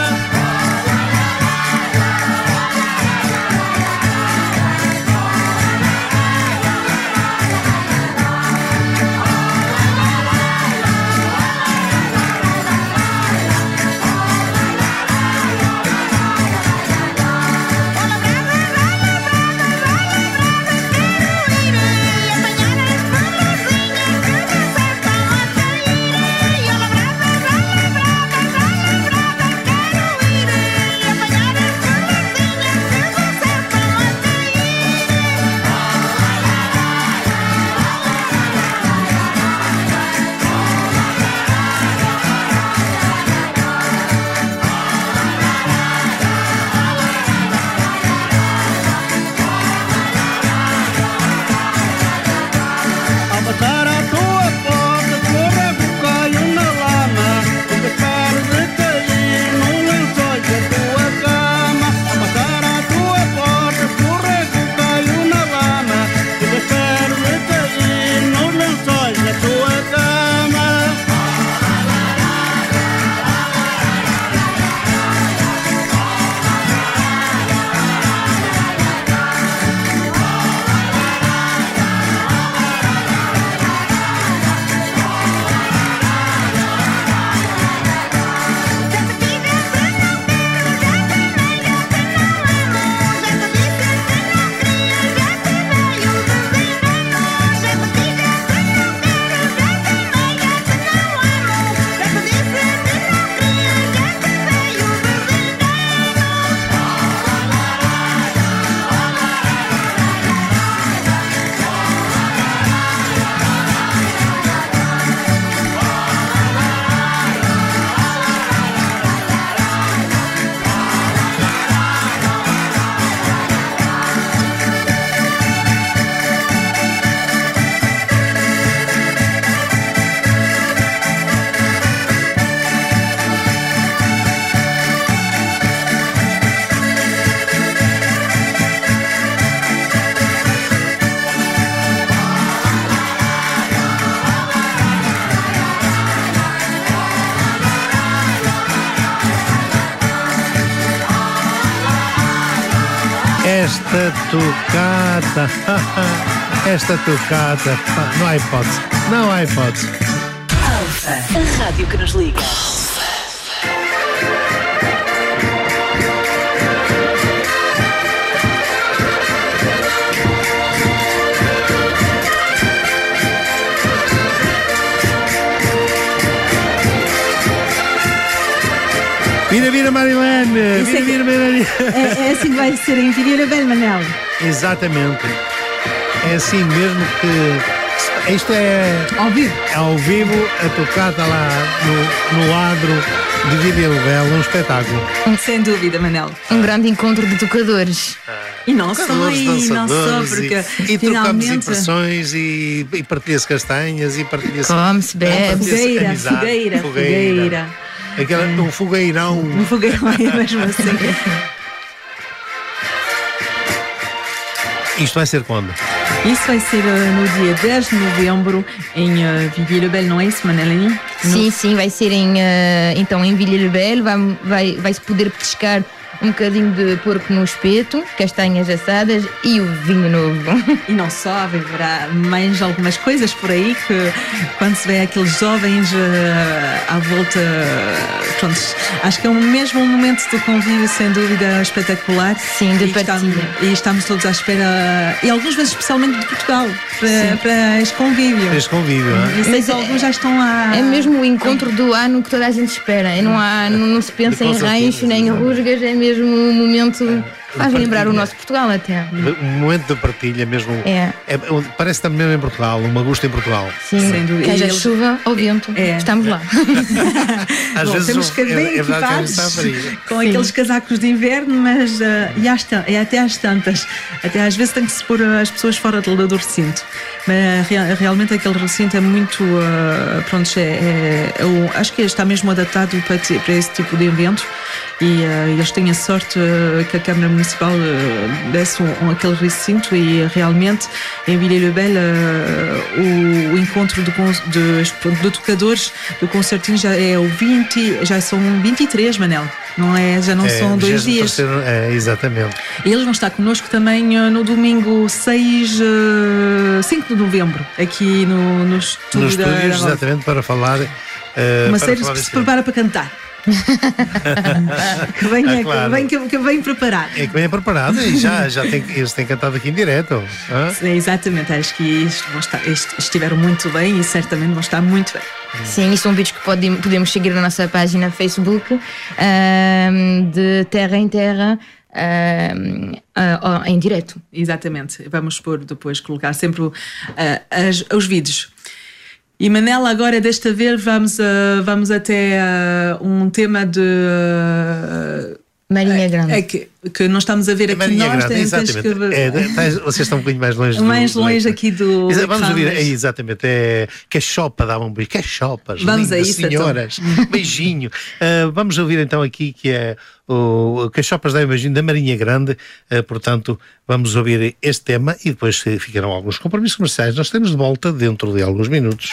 Speaker 2: Esta tocata, esta tocata, não há hipótese, não há hipótese.
Speaker 9: Alfa, a rádio que nos liga.
Speaker 2: Vira, vira, Marilene! Vira, vira, Marilene!
Speaker 3: É, é assim que vai ser em Viriarabel, Manel.
Speaker 2: Exatamente. É assim mesmo que... Isto é...
Speaker 3: Ao vivo.
Speaker 2: É ao vivo, a tocata lá no, no adro de Viriarabel, um espetáculo.
Speaker 3: Sem dúvida, Manel.
Speaker 4: Um grande encontro de tocadores.
Speaker 3: E não só,
Speaker 2: tocadores,
Speaker 3: e não só,
Speaker 2: dançadores,
Speaker 3: porque
Speaker 2: e, e trocamos
Speaker 3: finalmente...
Speaker 2: impressões e, e partilha-se castanhas e partilha-se...
Speaker 4: Come-se, bebe.
Speaker 3: Fogueira,
Speaker 2: amizade,
Speaker 3: fogueira, fogueira.
Speaker 2: Aquela, um fogueirão.
Speaker 3: Um fogueirão é mesmo assim.
Speaker 2: Isto vai ser quando?
Speaker 3: Isso vai ser uh, no dia dez de novembro em uh, Villiers-le-Bel, não é isso, Manelinha?
Speaker 4: Sim, sim, vai ser em, uh, então, em Villiers-le-Bel, vai, vai, vai-se poder pescar um bocadinho de porco no espeto, castanhas assadas e o vinho novo.
Speaker 3: E não só, haverá mais algumas coisas por aí que quando se vê aqueles jovens uh, à volta, pronto, acho que é um mesmo um momento de convívio sem dúvida espetacular.
Speaker 4: Sim, de
Speaker 3: e
Speaker 4: partilha.
Speaker 3: estamos, e estamos todos à espera, e algumas vezes especialmente de Portugal, para, para este convívio.
Speaker 2: Este convívio, não é?
Speaker 3: E sei que alguns já estão a...
Speaker 4: É mesmo o encontro do ano que toda a gente espera. E não, há, não, não se pensa em rancho nem em rusgas, é mesmo um momento. Faz lembrar o nosso Portugal até.
Speaker 2: Um momento de partilha mesmo.
Speaker 4: É.
Speaker 2: É, parece que estamos mesmo em Portugal, uma gosto em Portugal.
Speaker 4: Sim,
Speaker 3: sem dúvida.
Speaker 4: Haja
Speaker 3: E eles-
Speaker 4: chuva ou vento,
Speaker 3: É.
Speaker 4: estamos lá.
Speaker 2: Às
Speaker 3: Bom,
Speaker 2: vezes
Speaker 3: temos que
Speaker 2: é,
Speaker 3: ir bem
Speaker 2: é verdade que a gente
Speaker 3: equipados
Speaker 2: está a frio.
Speaker 3: com
Speaker 4: Sim.
Speaker 3: aqueles casacos de inverno, mas uh, e às tan- é até às tantas. Até às vezes tem que se pôr uh, as pessoas fora do, do recinto. Mas rea- realmente aquele recinto é muito. Uh, pronto, é, é, é o- acho que está mesmo adaptado para, ti- para esse tipo de evento. E uh, eles têm a sorte uh, que a Câmara Municipal uh, desse um, um, aquele recinto e uh, realmente em Villiers-le-Bel uh, o, o encontro de, con- de, pronto, de tocadores do concertinho já é o vinte, já são vinte e três, Manel, não é? Já não
Speaker 2: É,
Speaker 3: são dois
Speaker 2: vigésimo
Speaker 3: dias.
Speaker 2: terceiro, é, exatamente.
Speaker 3: E eles vão estar connosco também uh, no domingo seis, uh, cinco de novembro, aqui no, no estúdio
Speaker 2: Nos
Speaker 3: da,
Speaker 2: estúdios,
Speaker 3: da
Speaker 2: exatamente, para falar. eh,
Speaker 3: uma
Speaker 2: para
Speaker 3: série
Speaker 2: falar
Speaker 3: que se
Speaker 2: desse
Speaker 3: prepara para cantar. que venha,
Speaker 2: Ah, claro.
Speaker 3: que venha, que, que venha preparar.
Speaker 2: É que vem preparado e já, já tem, eles têm cantado aqui em direto. hã?
Speaker 3: É, exatamente, acho que isto vão estar, isto- estiveram muito bem e certamente vão estar muito bem.
Speaker 4: Sim, e são vídeos que pode, podemos seguir na nossa página Facebook ahm, de Terra em Terra. ahm, ah, oh, em direto.
Speaker 3: Exatamente, vamos pôr depois, colocar sempre o- ah, as- os vídeos. E Manela, agora desta vez vamos, ah, vamos até ah, um tema de. ah,
Speaker 4: Marinha Grande.
Speaker 3: É que, que nós estamos a ver aqui
Speaker 2: Marinha
Speaker 3: nós,
Speaker 2: Grande,
Speaker 3: tens- tens
Speaker 2: exatamente.
Speaker 3: que-
Speaker 2: É, tens- vocês estão um bocadinho mais longe do-
Speaker 3: mais
Speaker 2: do
Speaker 3: longe
Speaker 2: leite.
Speaker 3: aqui do.
Speaker 2: Exa-
Speaker 3: Leite
Speaker 2: Vamos ouvir, é,
Speaker 3: Ramos.
Speaker 2: exatamente, é cachopa, dá um beijo, cachopas,
Speaker 3: Vamos a
Speaker 2: lindas
Speaker 3: isso, então.
Speaker 2: senhoras, beijinho. Ah, vamos ouvir então aqui que é o o Cachopas dá um beijinho da Marinha Grande, ah, portanto vamos ouvir este tema e depois eh, ficarão alguns compromissos comerciais. Nós temos de volta dentro de alguns minutos.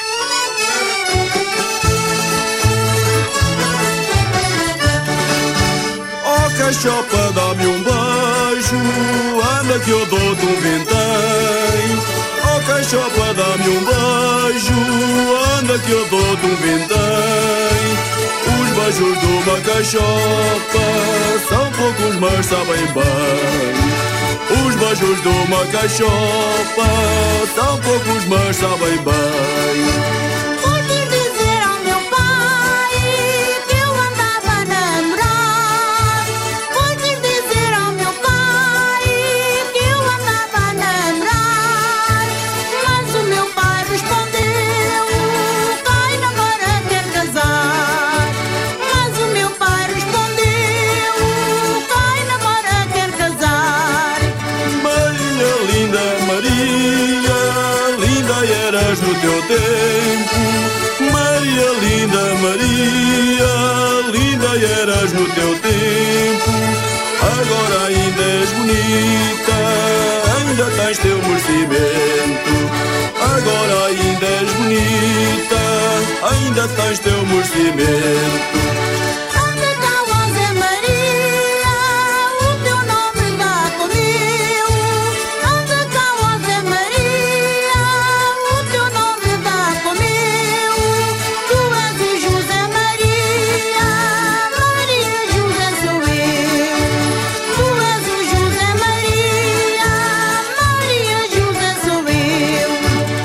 Speaker 10: Oh cachopa, dá-me um beijo, anda que eu dou-te um vintém. Oh cachopa, dá-me um beijo, anda que eu dou-te um vintém. Os beijos de uma cachopa são poucos, mas sabem bem. Os beijos de uma cachopa são poucos, mas sabem bem.
Speaker 11: Pode dizer ao meu pai que eu andava a namorar. Pode dizer ao meu pai que eu andava a namorar. Mas o meu pai respondeu: quem namora quer casar. Mas o meu pai respondeu: quem namora quer casar.
Speaker 10: Maria, linda Maria, linda eras no teu tempo. Maria, linda Maria, linda eras no teu tempo. Agora ainda és bonita, ainda tens teu merecimento. Agora ainda és bonita, ainda tens teu merecimento.
Speaker 11: Anda cá, ó Zé Maria, o teu nome dá comigo. Anda cá, ó Zé Maria, o teu nome dá comigo. Tu és o José Maria, Maria José sou eu. Tu és o José Maria, Maria José sou eu.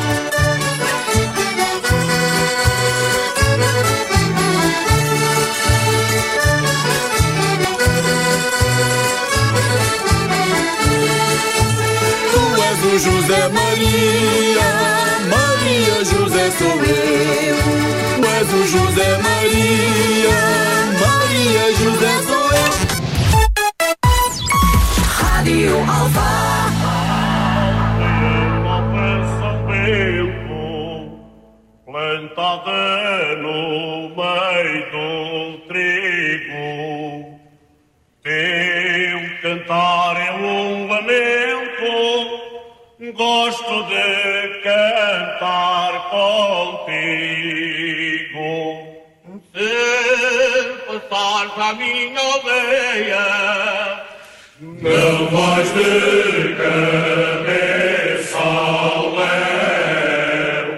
Speaker 10: Tu és o José Maria, Maria José sou eu. Tu és o José Maria, Maria José sou eu.
Speaker 9: Rádio Alfa.
Speaker 10: Plantada no meio do trigo, teu cantar é um lamento, gosto de cantar contigo. Se passares à minha aldeia, não vais de cabeça ao léu.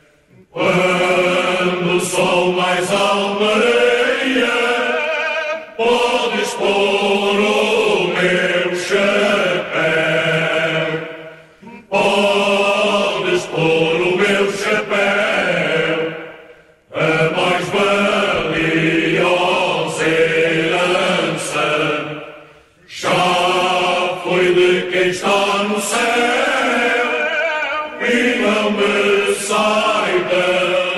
Speaker 10: Quando o sol mais almeia, podes pôr o meu chapéu. Podes pôr o meu chapéu, a mais valiosa herança. Já foi de quem está no céu e não me sai da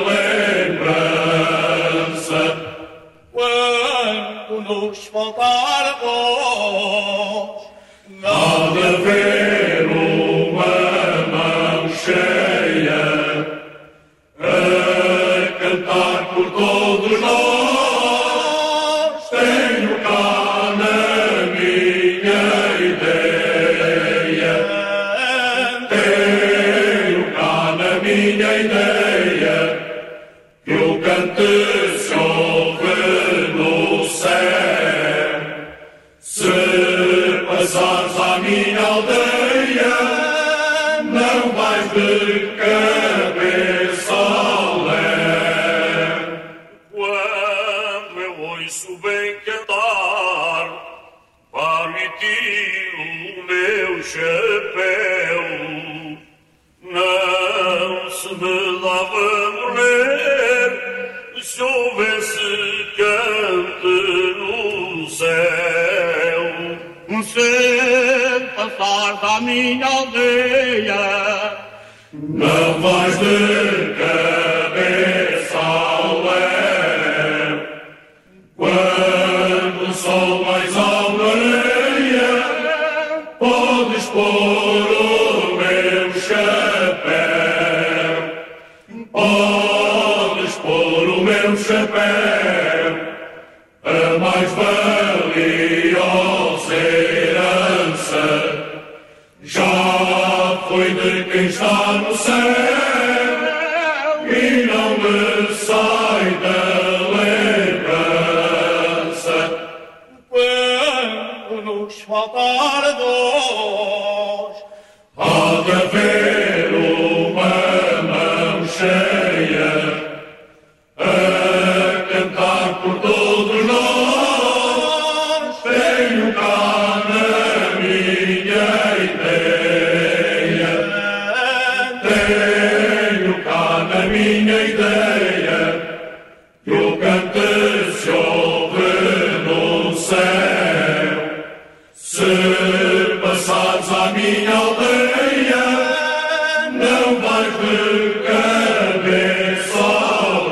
Speaker 10: lembrança. Quando nos faltar a voz, nada a ver uma mão cheia a cantar por todos nós. Tenho cá na minha ideia, tenho cá na minha ideia, que o canto se ouve no céu. Se passares à minha aldeia, não vais de cabeça ao léu. Quando eu ouço bem cantar, partir o meu chapéu, não se me dava morrer se houvesse canto no céu. Se passares à minha aldeia, não vais de cabeça ao léu. Quando o sol mais almeia, podes pôr o meu chapéu. Podes pôr o meu chapéu, a mais valiosa herança. Já foi de quem está no céu e não me sai da lembrança. Quando nos faltar a voz, há de haver uma mão cheia a cantar por todos nós. Tenho cá na minha ideia, tenho cá na minha ideia, que o canto se ouve no céu. Se passares à minha aldeia, não vais de cabeça ao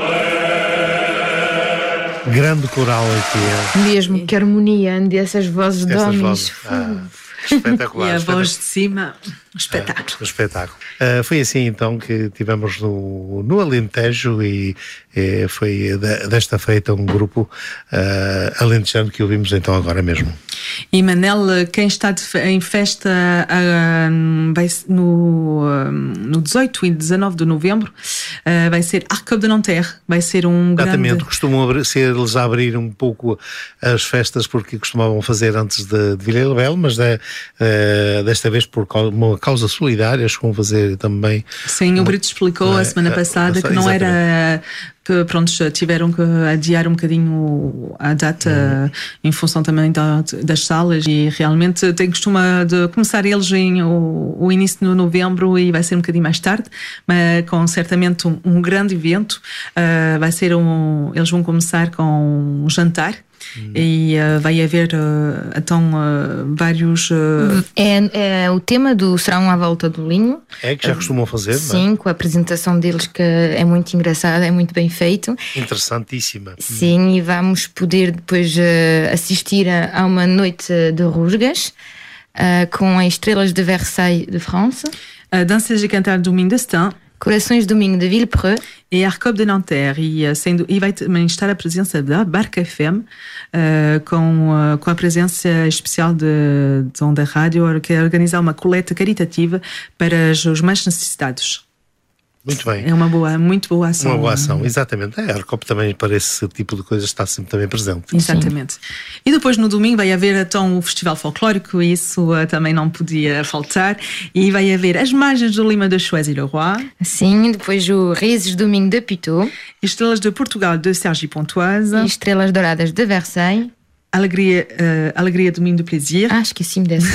Speaker 10: léu.
Speaker 2: Grande coral aqui.
Speaker 4: Mesmo, que harmonia dessas vozes de
Speaker 2: Estas
Speaker 4: homens.
Speaker 2: vozes. Ah, espetacular.
Speaker 3: E a
Speaker 2: espetacular.
Speaker 3: voz de cima, um espetáculo.
Speaker 2: Um espetáculo. Uh, foi assim então que tivemos no, no Alentejo e, e foi de, desta feita um grupo uh, alentejano que ouvimos então agora mesmo.
Speaker 3: E Manel, quem está de fe- em festa uh, vai, no, uh, no dezoito e dezenove de novembro uh, vai ser Arco de Nanterre, vai ser um
Speaker 2: Exatamente,
Speaker 3: grande...
Speaker 2: costumam abrir, ser eles a abrir um pouco as festas porque costumavam fazer antes de, de Vila-Bel, mas de, uh, desta vez por causa, uma causa solidária, chegam a fazer também...
Speaker 3: Sim, uma... o Brito explicou
Speaker 2: é,
Speaker 3: a semana passada
Speaker 2: é,
Speaker 3: que não
Speaker 2: exatamente.
Speaker 3: era... que pronto, tiveram que adiar um bocadinho a data uhum. em função também da, das salas e realmente tem costuma de começar eles em o, o início de novembro e vai ser um bocadinho mais tarde, mas com certamente um, um grande evento. Uh, vai ser um, eles vão começar com um jantar. Hum. E uh, vai haver uh, então uh, vários uh...
Speaker 4: é, é o tema do Serão à Volta do Linho.
Speaker 2: É que já costumam fazer,
Speaker 4: sim,
Speaker 2: não é?
Speaker 4: Com a apresentação deles que é muito engraçada, é muito bem feito,
Speaker 2: interessantíssima.
Speaker 4: Sim, hum. E vamos poder depois uh, assistir a, a uma noite de rusgas. uh, com as Estrelas de Versailles de France,
Speaker 3: Uh, Danças de Cantar do Minho de Stein
Speaker 4: Corações do Minho de Villepreux
Speaker 3: e Arcobe de Nanterre. E, uh, sendo, e vai também estar a presença da Barca F M, uh, com, uh, com a presença especial de, de Onda Rádio, que é organizar uma coleta caritativa para os, os mais necessitados.
Speaker 2: Muito bem.
Speaker 3: É uma boa, muito boa ação.
Speaker 2: Uma boa ação, exatamente. A Arcop também para esse tipo de coisas está sempre também presente.
Speaker 3: Exatamente. Sim. E depois no domingo vai haver então o Festival Folclórico, isso uh, também não podia faltar. E vai haver as Margens do Lima de Choisy-le-Roi.
Speaker 4: Sim, depois o Rises do Minho de Puteaux.
Speaker 3: Estrelas de Portugal de Sergi Pontoise.
Speaker 4: E Estrelas Douradas de Versailles.
Speaker 3: Alegria, uh, Alegria do Minho do Plaisir.
Speaker 4: Ah, esqueci-me dessa.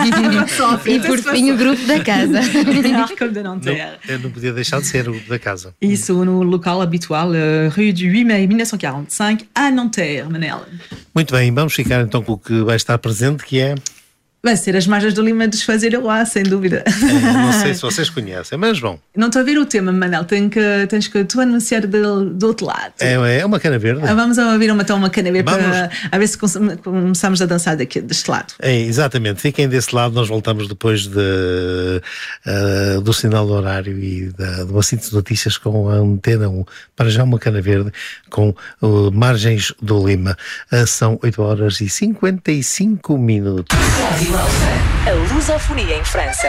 Speaker 4: E por fim o grupo da casa.
Speaker 3: Arcobe de Nanterre.
Speaker 2: Não, não podia deixar de ser o grupo da casa.
Speaker 3: Isso no local habitual, uh, Rue du huit mai mille neuf cent quarante-cinq, à Nanterre, Manel.
Speaker 2: Muito bem, vamos ficar então com o que vai estar presente, que é...
Speaker 3: Vai ser as Margens do Lima de Choisy-le-Roi, sem dúvida.
Speaker 2: É, não sei se vocês conhecem, mas bom.
Speaker 3: Não estou a ver o tema, Manel. Tem que, tens que tu anunciar do, do outro lado.
Speaker 2: É, é uma cana verde.
Speaker 3: Vamos ouvir uma, então, uma cana verde para a ver se começamos a dançar daqui, deste lado.
Speaker 2: É, exatamente. Fiquem desse lado. Nós voltamos depois de, uh, do sinal do horário e da, de uma síntese de notícias com a Antena um. Para já uma cana verde com uh, Margens do Lima. Uh, são oito horas e cinquenta e cinco minutos.
Speaker 9: A lusofonia em França.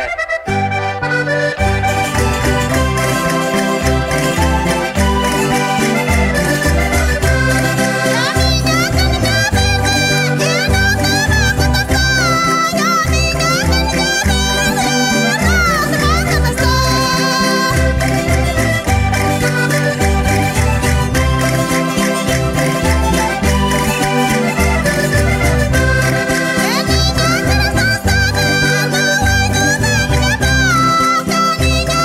Speaker 11: Caminha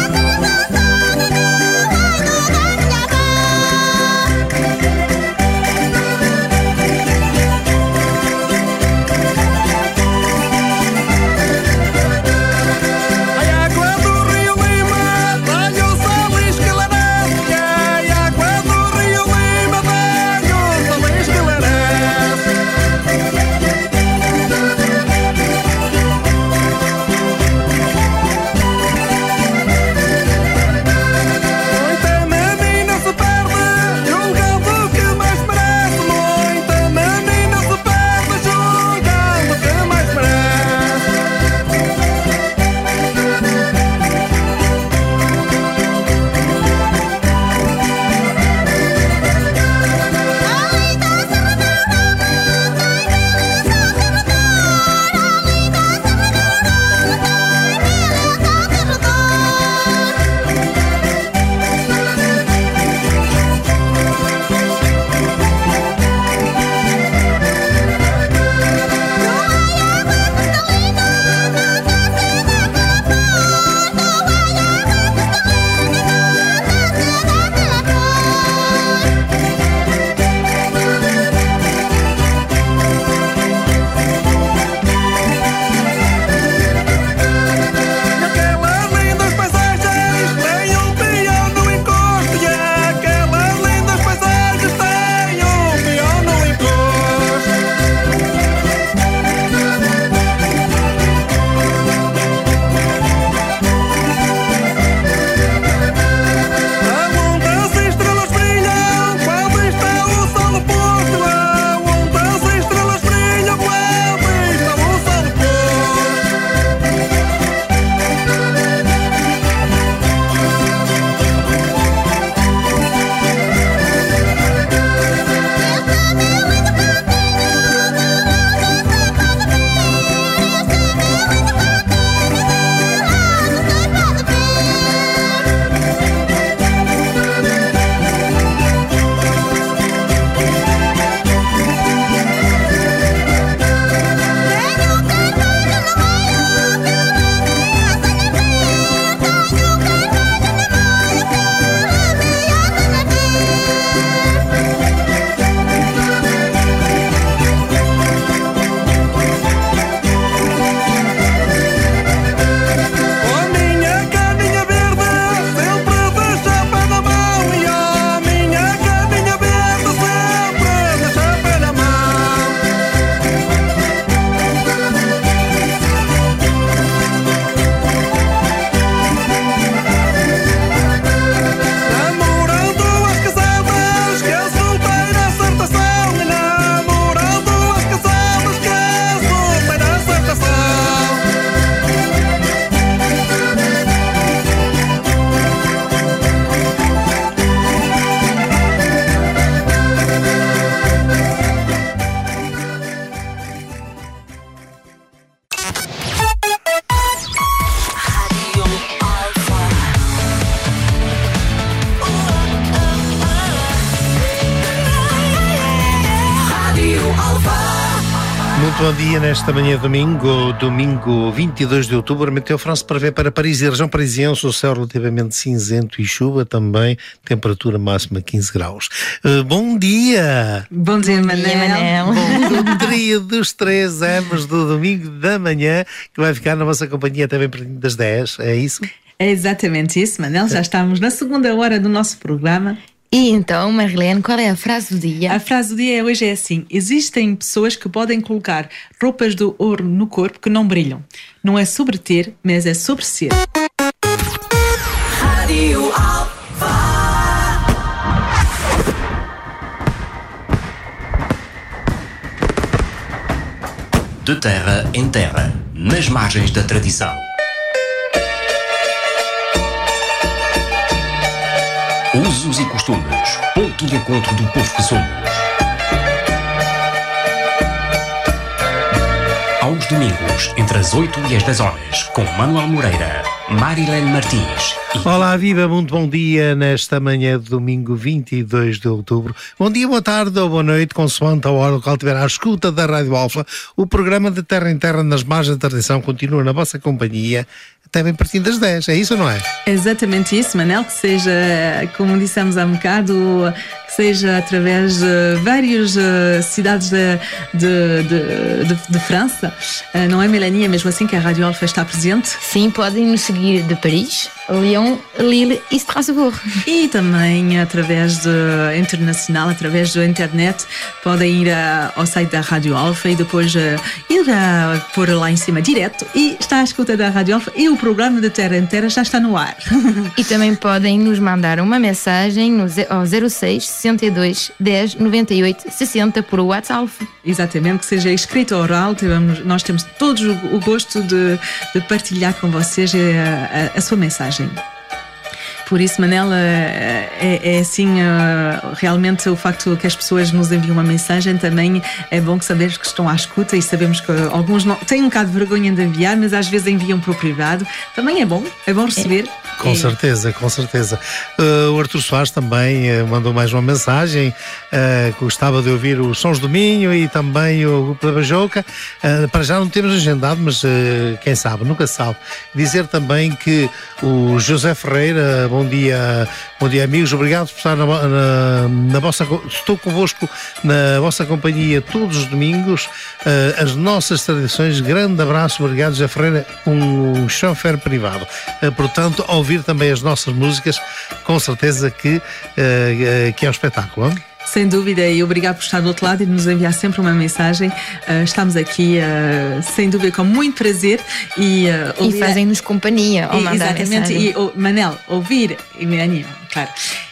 Speaker 2: Muito bom dia nesta manhã de domingo, domingo vinte e dois de outubro. Meteu France prevê para Paris e região parisiense o céu relativamente cinzento e chuva também, temperatura máxima quinze graus. Uh, bom dia!
Speaker 3: Bom dia,
Speaker 4: Bom
Speaker 3: Manel.
Speaker 4: dia, Manel.
Speaker 2: Bom dia dos três anos do domingo da manhã, que vai ficar na vossa companhia até bem pertinho das dez, é isso?
Speaker 3: É exatamente isso, Manel. Já estamos na segunda hora do nosso programa.
Speaker 4: E então, Marlene, qual é a frase do dia?
Speaker 3: A frase do dia hoje é assim: existem pessoas que podem colocar roupas de ouro no corpo que não brilham. Não é sobre ter, mas é sobre ser.
Speaker 9: Rádio Alfa.
Speaker 1: De terra em terra, nas margens da tradição. Usos e costumes, ponto de encontro do povo que somos. Aos domingos, entre as oito e as dez horas, com Manuel Moreira, Marilene Martins e...
Speaker 2: Olá, viva, muito bom dia nesta manhã de domingo vinte e dois de outubro. Bom dia, boa tarde ou boa noite, consoante a hora do qual estiver à escuta da Rádio Alfa. O programa de Terra em Terra nas margens da tradição continua na vossa companhia até bem pertinho das dez, é isso ou não é?
Speaker 3: Exatamente isso, Manel, que seja, como dissemos há um bocado, que seja através de várias uh, cidades de, de, de, de, de França, uh, não é, Melania? Mesmo assim que a Rádio Alfa está presente.
Speaker 4: Sim, podem nos seguir de Paris, Lyon, Lille e Strasbourg.
Speaker 3: E também através de internacional, através da internet, podem ir a, ao site da Rádio Alfa e depois uh, ir a, por lá em cima direto e está à escuta da Rádio Alfa e o programa de Terra em Terra já está no ar.
Speaker 4: E também podem nos mandar uma mensagem no ze- ao zero seis, sessenta e dois, dez, noventa e oito, sessenta por WhatsApp.
Speaker 3: Exatamente, que seja escrito ou oral, tivemos, nós temos todos o, o gosto de, de partilhar com vocês a, a, a sua mensagem. Por isso, Manela, é, é assim, realmente o facto que as pessoas nos enviam uma mensagem também é bom que sabemos que estão à escuta e sabemos que alguns não, têm um bocado de vergonha de enviar, mas às vezes enviam para o privado. Também é bom, é bom receber.
Speaker 2: Com
Speaker 3: é.
Speaker 2: certeza, com certeza. Uh, o Artur Soares também uh, mandou mais uma mensagem, uh, que gostava de ouvir os Sons do Minho e também o Grupo da Bajoca. Uh, para já não temos agendado, mas uh, quem sabe, nunca sabe. Dizer também que o José Ferreira, bom dia, bom dia amigos, obrigado por estar na, na, na vossa, estou convosco na vossa companhia todos os domingos, uh, as nossas tradições, grande abraço, obrigado José Ferreira, um chofer privado. Uh, portanto, ouvir também as nossas músicas, com certeza que, uh, uh, que é um espetáculo, não?
Speaker 3: Sem dúvida, e obrigado por estar do outro lado e nos enviar sempre uma mensagem. Uh, estamos aqui, uh, sem dúvida, com muito prazer. E, uh,
Speaker 4: e fazem-nos companhia ao mandar
Speaker 3: exatamente,
Speaker 4: mensagem.
Speaker 3: E, oh, Manel, ouvir, e Melania, claro,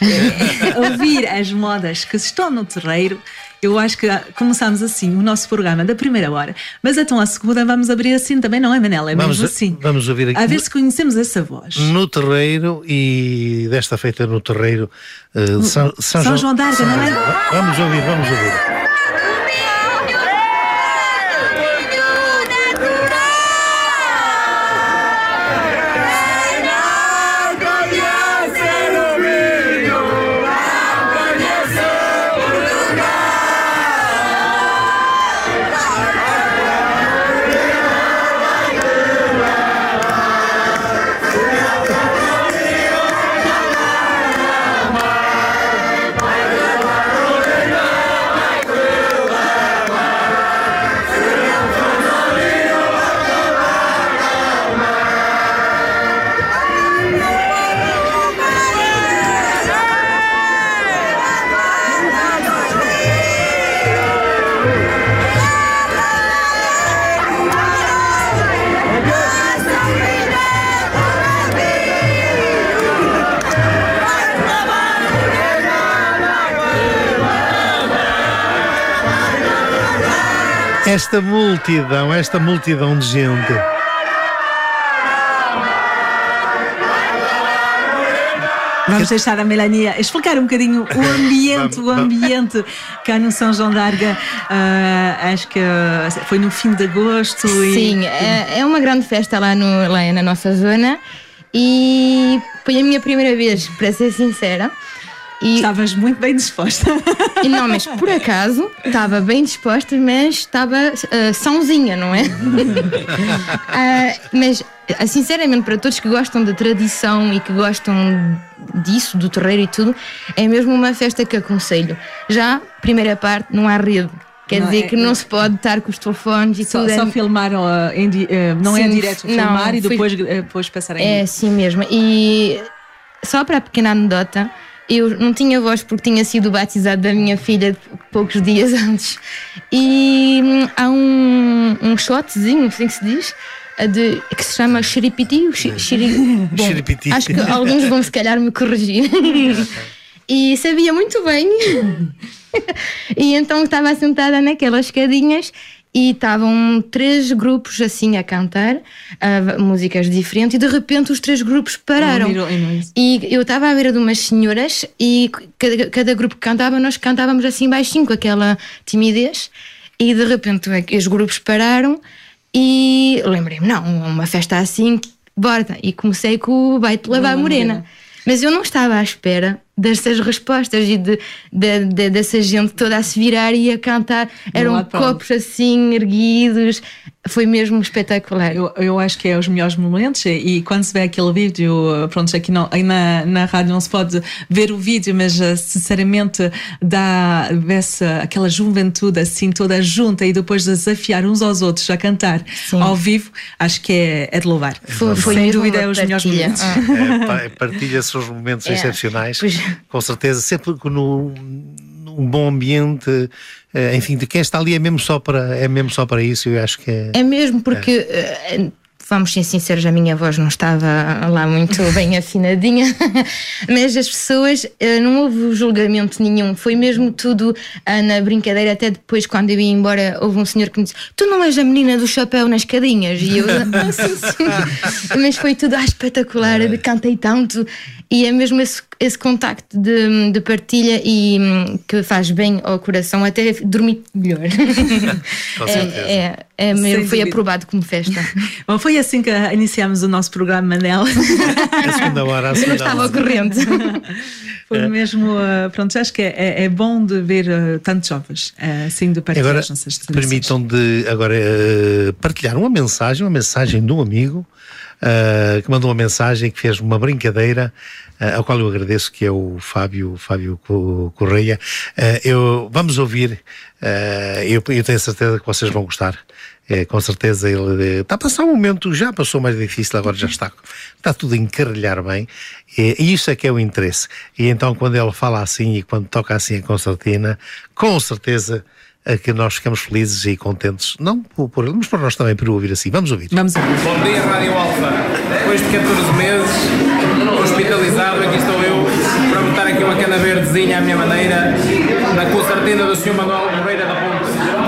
Speaker 3: ouvir as modas que estão no terreiro. Eu acho que começamos assim o nosso programa da primeira hora, mas então a segunda vamos abrir assim também, não é, Manela? É
Speaker 2: vamos,
Speaker 3: mesmo assim.
Speaker 2: Vamos ouvir aqui.
Speaker 3: A ver se conhecemos essa voz.
Speaker 2: No terreiro, e desta feita no terreiro uh, de São, São,
Speaker 3: São João d'Arga, não é?
Speaker 2: Vamos ouvir, vamos ouvir. Esta multidão, esta multidão de gente.
Speaker 3: Vamos deixar a Melania explicar um bocadinho o ambiente, o ambiente cá no São João d'Arga. Uh, acho que foi no fim de agosto.
Speaker 4: Sim,
Speaker 3: e...
Speaker 4: é, é uma grande festa lá, no, lá na nossa zona e foi a minha primeira vez, para ser sincera. E,
Speaker 3: Estavas muito bem disposta.
Speaker 4: e não, mas por acaso estava bem disposta, mas estava uh, sãozinha, não é? uh, mas, uh, sinceramente, para todos que gostam da tradição e que gostam disso, do terreiro e tudo, é mesmo uma festa que aconselho. Já, primeira parte, não há rede. Quer
Speaker 3: Não,
Speaker 4: dizer
Speaker 3: é-
Speaker 4: que não se pode estar com os telefones e
Speaker 3: Só,
Speaker 4: tudo.
Speaker 3: só
Speaker 4: é,
Speaker 3: filmar, uh, em di- uh, não é
Speaker 4: Sim,
Speaker 3: em direto,
Speaker 4: não,
Speaker 3: filmar e
Speaker 4: foi-
Speaker 3: depois, uh, depois passar em
Speaker 4: É assim mesmo. E só para a pequena anedota, eu não tinha voz porque tinha sido batizado da minha filha poucos dias antes. E hum, há um, um shotzinho, assim que se diz, de, que se chama xeripiti. Xi- xiri- Bom,
Speaker 2: Xeripiti.
Speaker 4: acho que alguns vão se calhar me corrigir. E sabia muito bem. E então estava sentada naquelas escadinhas e estavam três grupos assim a cantar ah, músicas diferentes e de repente os três grupos pararam.
Speaker 3: Ouviram- ouviram isso.
Speaker 4: E eu estava à beira de umas senhoras e cada, cada grupo que cantava, nós cantávamos assim baixinho, com aquela timidez, e de repente os grupos pararam e lembrei-me, não, uma festa assim, bora. E comecei com o Vai-te Lavar
Speaker 3: Lavar
Speaker 4: Morena.
Speaker 3: Morena.
Speaker 4: Mas eu não estava à espera dessas respostas e de, de- de- dessa gente toda a se virar e a cantar. Eram
Speaker 3: lado para o
Speaker 4: copos assim, erguidos. Foi mesmo espetacular.
Speaker 3: Eu, eu acho que é os melhores momentos e quando se vê aquele vídeo, pronto, aqui não, aí na, na rádio não se pode ver o vídeo, mas uh, sinceramente dá essa, aquela juventude assim toda junta e depois de desafiar uns aos outros a cantar
Speaker 4: Sim.
Speaker 3: ao vivo, acho que é, é de louvar.
Speaker 4: Foi- foi
Speaker 3: Sem
Speaker 4: mesmo
Speaker 3: dúvida
Speaker 4: uma
Speaker 3: é os melhores
Speaker 4: partilha.
Speaker 3: momentos.
Speaker 4: Ah.
Speaker 2: É, pa- partilha-se os momentos
Speaker 4: É,
Speaker 2: excepcionais,
Speaker 4: pois.
Speaker 2: com certeza, sempre que no, num bom ambiente, eh, enfim, de quem está ali é mesmo só para, é mesmo só para isso, eu acho que é.
Speaker 4: É mesmo porque, eh, vamos ser sinceros, a minha voz não estava lá muito bem afinadinha, mas as pessoas, eh, não houve julgamento nenhum, foi mesmo tudo ah, na brincadeira. Até depois, quando eu ia embora, houve um senhor que me disse: tu não és a menina do chapéu nas escadinhas? E eu, "Ah, sim, sim." Mas foi tudo ah, espetacular, de cantei tanto. E é mesmo esse, esse contacto de, de partilha e hum, que faz bem ao coração, até dormir melhor.
Speaker 2: Com certeza.
Speaker 4: É, é, é
Speaker 3: Sem
Speaker 4: mesmo, foi
Speaker 3: dúvida.
Speaker 4: aprovado como festa.
Speaker 3: Bom, foi assim que iniciámos o nosso programa, Manel.
Speaker 2: A segunda hora, a
Speaker 4: Eu não
Speaker 2: segunda
Speaker 4: estava
Speaker 2: hora.
Speaker 4: ao corrente.
Speaker 3: Foi mesmo, uh, pronto, acho que é, é- é bom de ver uh, tantos jovens uh, assim de partilhar
Speaker 2: Agora,
Speaker 3: as nossas tradições.
Speaker 2: permitam de agora eh, partilhar uma mensagem, uma mensagem de um amigo eh, que mandou uma mensagem, que fez uma brincadeira, eh, ao qual eu agradeço, que é o Fábio, Fábio Co- Correia. Eh, eu, vamos ouvir, eh, eu, eu tenho certeza que vocês vão gostar. É, com certeza ele eh, está a passar um momento, já passou mais difícil, agora já está, está tudo a encarrilhar bem, e, e isso é que é o interesse. E então quando ele fala assim e quando toca assim a concertina, com certeza é que nós ficamos felizes e contentes, não por, por ele, mas por nós também, por ouvir assim. Vamos ouvir.
Speaker 3: Vamos
Speaker 12: Bom dia, Rádio Alfa. Depois de catorze meses, hospitalizado, aqui estou eu para botar aqui uma cana verdezinha à minha maneira, na concertina do senhor Manuel Moreira da Ponte.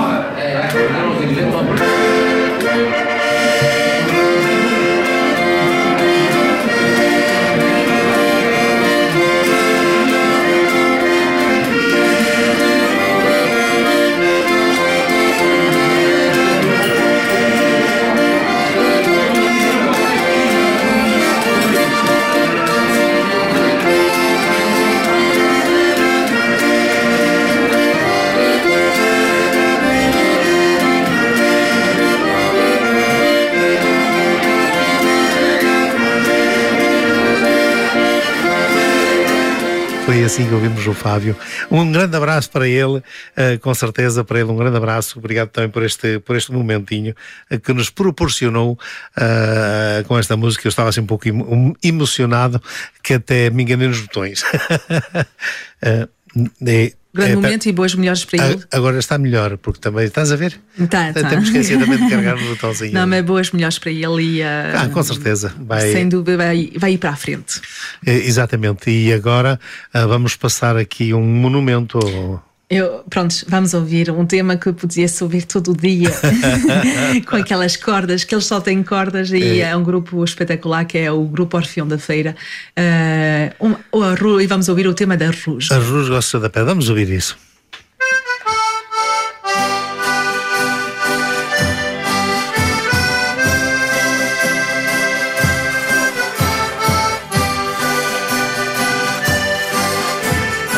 Speaker 2: Foi assim que ouvimos o Fábio. Um grande abraço para ele, uh, com certeza para ele um grande abraço. Obrigado também por este, por este momentinho uh, que nos proporcionou uh, com esta música. Eu estava assim um pouco emo- um, emocionado, que até me enganei nos botões. uh, é,
Speaker 3: Grande
Speaker 2: é,
Speaker 3: momento e boas melhores para ele.
Speaker 2: a- Agora está melhor, porque também, estás a ver?
Speaker 3: Tá, tá.
Speaker 2: Temos que esquecer também de carregar no botãozinho.
Speaker 3: Não, mas boas melhores para ele e uh,
Speaker 2: Ah, com certeza. Vai,
Speaker 3: sem dúvida vai, vai ir para a frente.
Speaker 2: é, exatamente. E agora uh, vamos passar aqui um monumento ao-
Speaker 3: Eu, pronto, vamos ouvir um tema que podia-se ouvir todo o dia com aquelas cordas, que eles só têm cordas e é,
Speaker 2: É.
Speaker 3: um grupo espetacular que é o Grupo Orfeão da Feira. Uh, um, o Arru- e vamos ouvir o tema da Ruz.
Speaker 2: A Ruz gosta da pedra. Vamos ouvir isso.
Speaker 11: A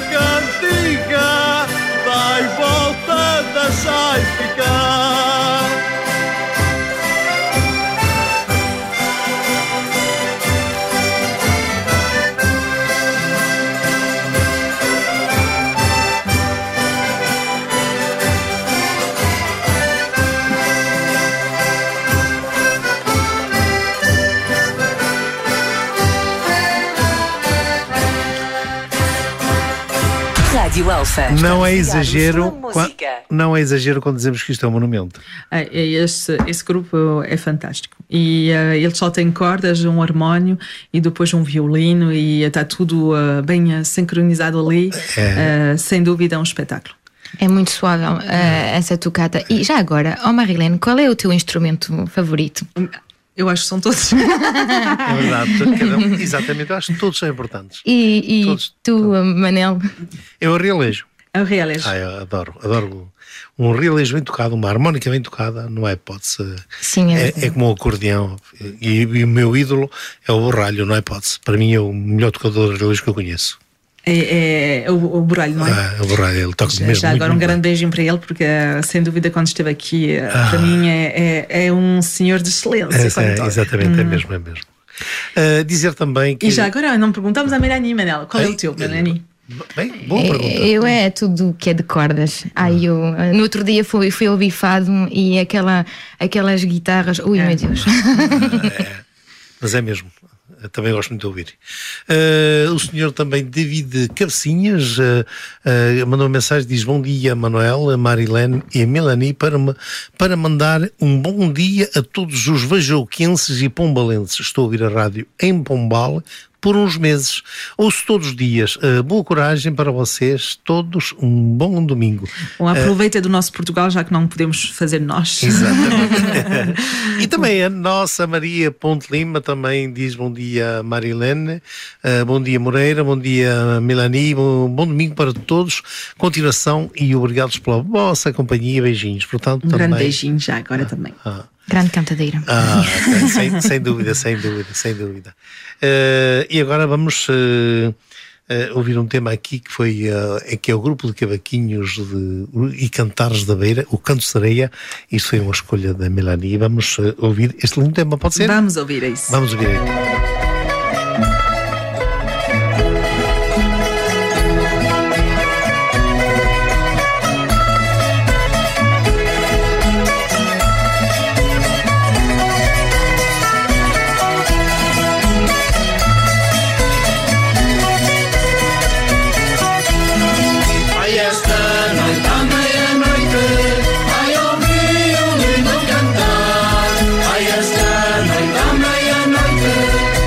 Speaker 5: cantiga, dai volta, deixai ficar.
Speaker 9: Rádio Alfa.
Speaker 2: Não é
Speaker 9: Está ligado
Speaker 2: exagero,
Speaker 9: à sua
Speaker 2: qua-
Speaker 9: música.
Speaker 2: não é exagero quando dizemos que isto é um monumento.
Speaker 3: É, é esse, esse grupo é fantástico. E uh, ele só tem cordas, um harmónio e depois um violino, e está tudo uh, bem uh, sincronizado ali.
Speaker 2: É.
Speaker 3: Uh, sem dúvida, é um espetáculo.
Speaker 4: É muito suave uh, essa tocata. E já agora, oh Marilene, qual é o teu instrumento favorito?
Speaker 3: Eu acho que são todos.
Speaker 2: É verdade, cada um- exatamente, eu acho que todos são importantes.
Speaker 4: E, e
Speaker 2: Todos,
Speaker 4: tu, Manel?
Speaker 2: Eu realejo.
Speaker 3: É o realejo.
Speaker 2: Ah, eu adoro, adoro um realejo bem tocado, uma harmónica bem tocada, não é hipótese.
Speaker 4: Sim, é
Speaker 2: é, é como o acordeão. E, e o meu ídolo é o borralho, não é hipótese. Para mim é o melhor tocador de realejo que eu conheço.
Speaker 3: É, é, é o, o Borralho, não é?
Speaker 2: Ah, é o borralho, ele toca
Speaker 3: Já,
Speaker 2: mesmo
Speaker 3: já
Speaker 2: muito,
Speaker 3: agora um
Speaker 2: muito
Speaker 3: grande beijinho para ele, porque uh, sem dúvida quando esteve aqui, uh,
Speaker 2: Ah.
Speaker 3: para mim é, é, é um senhor de excelência.
Speaker 2: bem. É,
Speaker 3: quando
Speaker 2: é,
Speaker 3: toca.
Speaker 2: exatamente, é
Speaker 3: Hum.
Speaker 2: mesmo, é mesmo. Ah, dizer também que.
Speaker 3: E já agora não perguntamos à Melanie, Manel, qual é
Speaker 2: Ei,
Speaker 3: o teu, Melanie?
Speaker 2: Bem, boa pergunta.
Speaker 4: Eu é tudo que é de cordas. Ai, eu, no outro dia fui, fui ouvir fado e aquela, aquelas guitarras. Ui, meu Deus.
Speaker 2: Mas é mesmo. Eu também gosto muito de ouvir. Uh, o senhor também, David Cabecinhas, uh, uh, mandou uma mensagem, diz: bom dia, Manuel, a Marilene e a Melanie, para, me, para mandar um bom dia a todos os vajouquenses e pombalenses. Estou a ouvir a rádio em Pombal por uns meses. Ouço todos os dias. Uh, boa coragem para vocês, todos um bom domingo.
Speaker 3: Bom, aproveita do nosso Portugal, já que não podemos fazer nós.
Speaker 2: Exatamente. E também a nossa Maria Ponte Lima também diz bom dia, Marilene, uh, bom dia, Moreira, bom dia, Melanie, bom, bom domingo para todos, continuação e obrigados pela vossa companhia, beijinhos. Portanto,
Speaker 3: Um
Speaker 2: também...
Speaker 3: grande beijinho já agora também.
Speaker 2: Ah.
Speaker 4: Grande cantadeira.
Speaker 2: Ah, ok. sem, sem dúvida, sem dúvida, sem dúvida. Uh, e agora vamos uh, uh, ouvir um tema aqui que foi uh, é que é o grupo de cavaquinhos de, e cantares da Beira, o Canto de Sereia. Isto foi uma escolha da Melanie. Vamos uh, ouvir este lindo tema, pode ser?
Speaker 3: Vamos ouvir isso.
Speaker 2: Vamos ouvir aí.
Speaker 5: Ai, esta noite à meia-noite, ai, ouvi o lindo cantar. Ai, esta noite à meia-noite,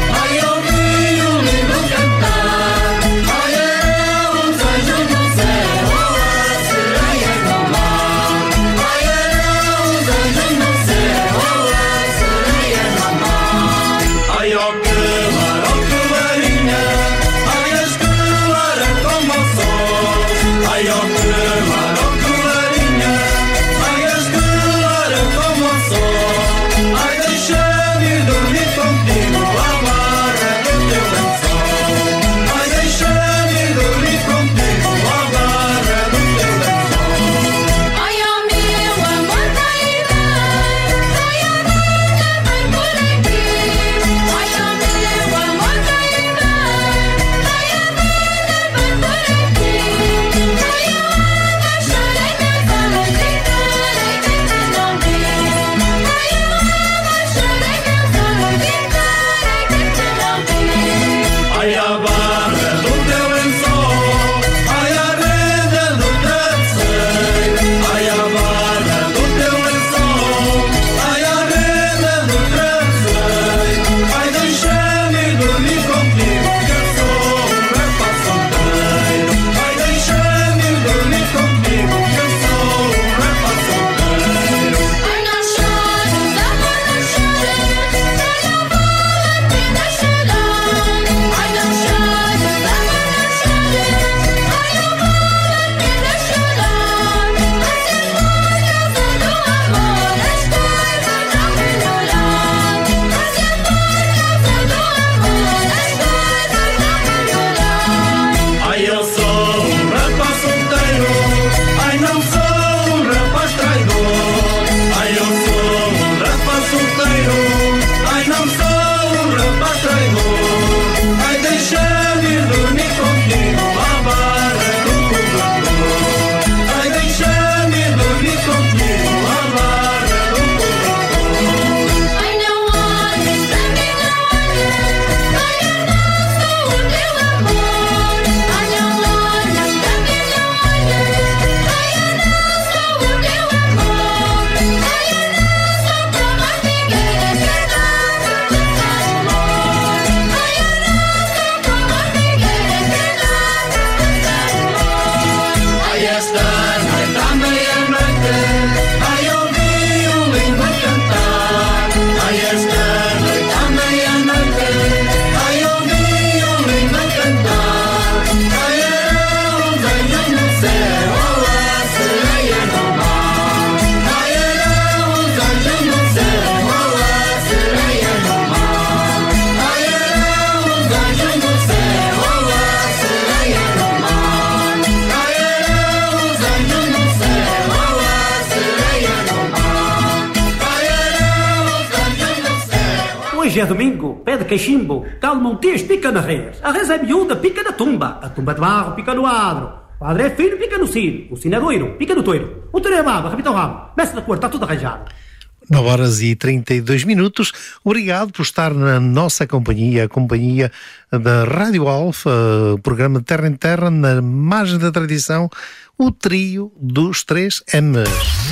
Speaker 8: Hoje é domingo, pé de cachimbo, calmontes pica na res. A res é miúda, pica na tumba. A tumba de barro pica no adro. O adro é fino, pica no sino. O sino é doiro, pica no toiro. O toiro é baba, repita o ramo. Mestre da cor, está tudo arranjado.
Speaker 2: nove horas e trinta e dois minutos. Obrigado por estar na nossa companhia, a companhia da Rádio Alfa, o programa de Terra em Terra, na margem da tradição, o trio dos três M's.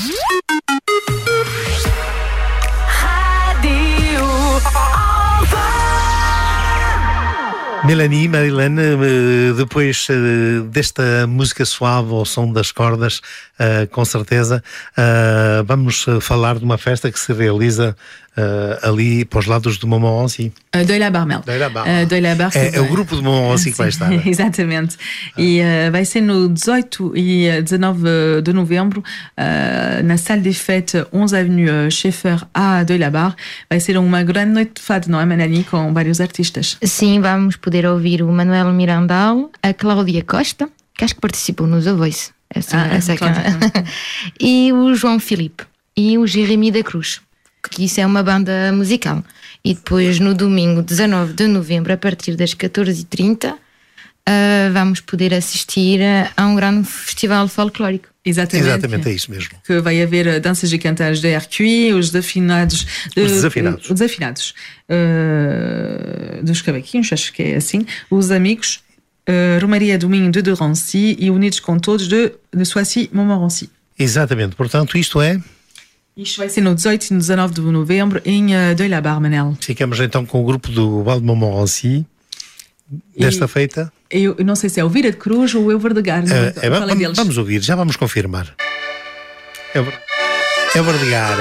Speaker 2: Melanie, Marilene, depois desta música suave ao som das cordas, com certeza, vamos falar de uma festa que se realiza ali para os lados do Montmorency.
Speaker 3: Deuil-la-Barre.
Speaker 2: Deuil-la-Barre.
Speaker 3: Deuil-la-Barre.
Speaker 2: É, é o grupo do Montmorency que vai estar.
Speaker 3: Exatamente. E uh, vai ser no dezoito e dezanove de novembro, uh, na Salle des Fêtes, onze avenue Schaeffer, a Deuil-la-Barre. Vai ser uma grande noite de fado, não é, Melanie? Com vários artistas.
Speaker 4: Sim, vamos poder ouvir o Manuel Mirandal, a Cláudia Costa, que acho que participou no The Voice. Essa,
Speaker 3: Ah,
Speaker 4: essa
Speaker 3: claro.
Speaker 4: E o João Filipe e o Jeremy da Cruz, que isso é uma banda musical. E depois no domingo dezanove de novembro, a partir das catorze e trinta, uh, vamos poder assistir a um grande festival folclórico.
Speaker 3: Exatamente.
Speaker 2: Exatamente, é isso mesmo.
Speaker 3: Que vai haver danças e cantares de R Q I, os desafinados. De,
Speaker 2: Os desafinados.
Speaker 3: Os desafinados. Uh, dos cavaquinhos, acho que é assim. Os amigos, uh, Romaria do Minho de Durancy e Unidos com Todos de, de Soissy-Montmorency.
Speaker 2: Exatamente, portanto, isto é.
Speaker 3: Isto vai ser no dezoito e no dezanove de novembro em uh, Deuil-la-Barre, Manel.
Speaker 2: Ficamos então com o grupo do Val de Montmorency, desta
Speaker 3: E-
Speaker 2: feita.
Speaker 3: Eu, eu não sei se é o Vira de Cruz ou o Eu Verdegar. Não,
Speaker 2: É, é,
Speaker 3: qual é
Speaker 2: vamos,
Speaker 3: deles?
Speaker 2: vamos ouvir, já vamos confirmar. É o Ver- é o Verdegar.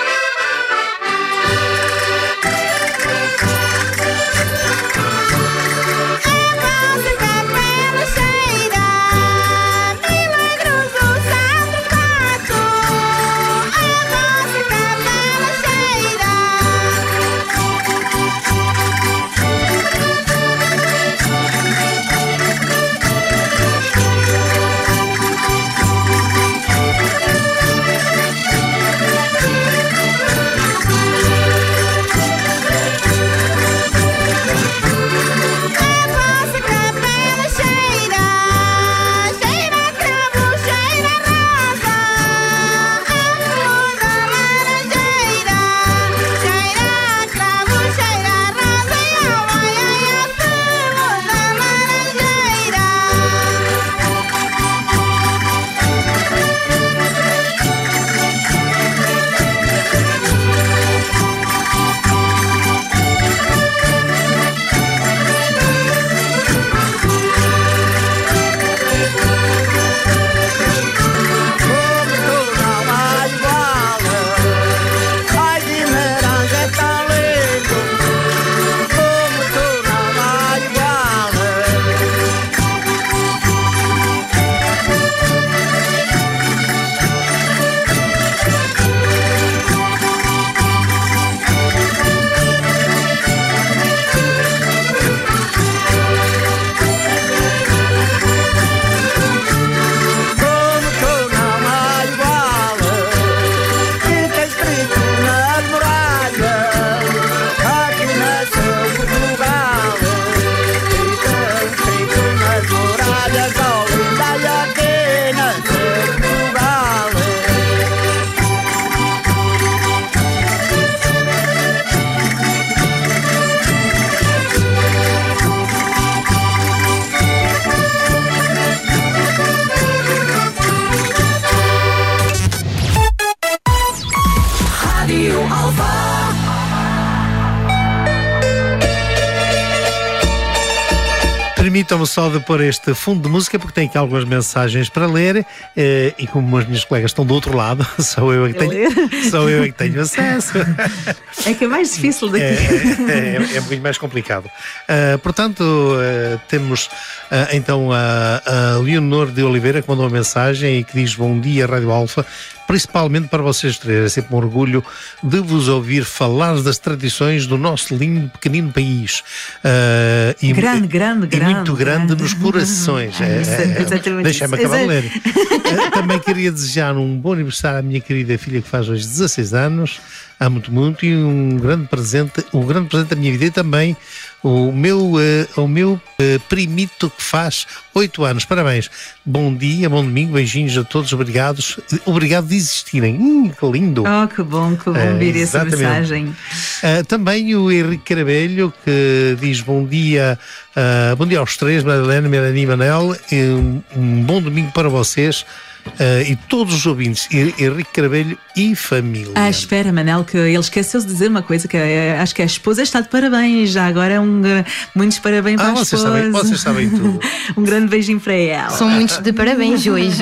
Speaker 2: Permitam-me só de pôr este fundo de música porque tenho aqui algumas mensagens para ler eh, e como as minhas colegas estão do outro lado, sou eu é que tenho, sou eu é que tenho acesso.
Speaker 3: É que é mais difícil daqui.
Speaker 2: É, é, é um bocadinho mais complicado. Uh, portanto, uh, temos uh, então a, a Leonor de Oliveira que mandou uma mensagem e que diz: bom dia, Rádio Alfa. principalmente para vocês três. É sempre um orgulho de vos ouvir falar das tradições do nosso lindo, pequenino país. Uh, e,
Speaker 3: grande, grande,
Speaker 2: e
Speaker 3: grande.
Speaker 2: muito grande, grande nos corações. É, é,
Speaker 3: Exatamente.
Speaker 2: Deixa-me acabar de ler. Uh, também queria desejar um bom aniversário à minha querida filha que faz hoje dezasseis anos. Há muito, muito, e um grande presente, um grande presente da minha vida, e também o meu, uh, o meu uh, primito que faz oito anos. Parabéns. Bom dia, bom domingo, beijinhos a todos, obrigados. Obrigado de existirem. Hum, que lindo.
Speaker 3: Oh, que bom, que bom
Speaker 2: uh,
Speaker 3: ver essa mensagem.
Speaker 2: Uh, também o Henrique Carabelho, que diz bom dia, uh, bom dia aos três, Madalena, Melanie e Manel, um, um bom domingo para vocês. Uh, e todos os ouvintes, Henrique Carabelho e família.
Speaker 3: Ah, espera, Manel, que ele esqueceu de dizer uma coisa, que é, acho que a esposa está de parabéns, já agora um, muitos parabéns
Speaker 2: ah,
Speaker 3: para a
Speaker 2: vocês
Speaker 3: esposa.
Speaker 2: Sabem, vocês sabem tudo.
Speaker 3: Um grande beijinho para ela.
Speaker 4: São muitos de parabéns hoje.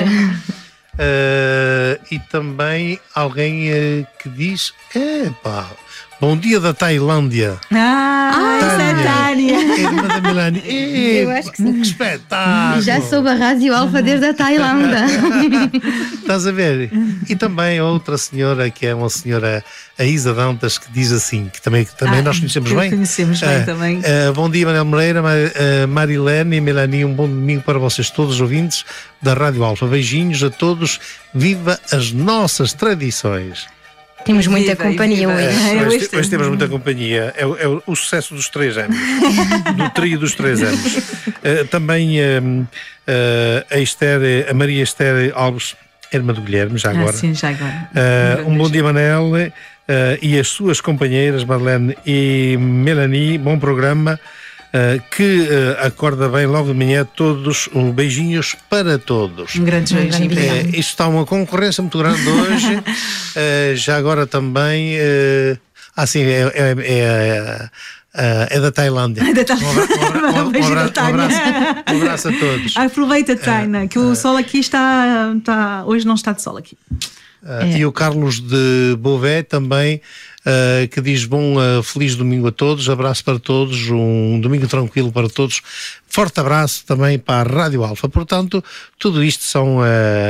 Speaker 2: Uh, e também alguém uh, que diz, epá, bom dia da Tailândia.
Speaker 3: Ah, Tânia. Tânia.
Speaker 2: Irmã da Melanie.
Speaker 4: Eu acho que sim.
Speaker 2: Que espetáculo.
Speaker 4: Já soube a Rádio Alfa desde a Tailândia.
Speaker 2: Estás a ver? E também outra senhora, que é uma senhora, a Isa Dantas, que diz assim, que também, que também
Speaker 3: ah,
Speaker 2: nós conhecemos
Speaker 3: que
Speaker 2: bem.
Speaker 3: Conhecemos bem
Speaker 2: uh,
Speaker 3: também.
Speaker 2: Uh, bom dia, Manel Moreira, Mar, uh, Marilene e Melanie, um bom domingo para vocês todos os ouvintes da Rádio Alfa. Beijinhos a todos. Viva as nossas tradições.
Speaker 4: Temos muita
Speaker 3: viva,
Speaker 4: companhia
Speaker 3: viva.
Speaker 4: hoje.
Speaker 2: É, hoje. Hoje temos muita companhia. É, é o, o sucesso dos três anos. Do trio dos três anos. Uh, também uh, uh, a, Esther, a Maria Esther Alves, irmã do Guilherme, já agora.
Speaker 3: Ah, sim, já agora.
Speaker 2: Uh, um bom dia, Manel, uh, e as suas companheiras, Madeleine e Melanie. Bom programa. Uh, que uh, acorda bem logo de manhã. Todos, um beijinhos para todos.
Speaker 3: Um grande beijinho.
Speaker 2: Uh, isto está uma concorrência muito grande hoje. uh, já agora também uh, ah sim, é, é, é, é, é da Tailândia.
Speaker 3: É da Tailândia.
Speaker 2: Um, abra, um, um, abraço, um, abraço, um abraço a todos.
Speaker 3: Aproveita, Taina, que o sol aqui está, está hoje não está de sol aqui.
Speaker 2: Uh, é. E o Carlos de Bové também, uh, que diz bom, uh, feliz domingo a todos, abraço para todos, um domingo tranquilo para todos, forte abraço também para a Rádio Alfa. Portanto, tudo isto são, uh,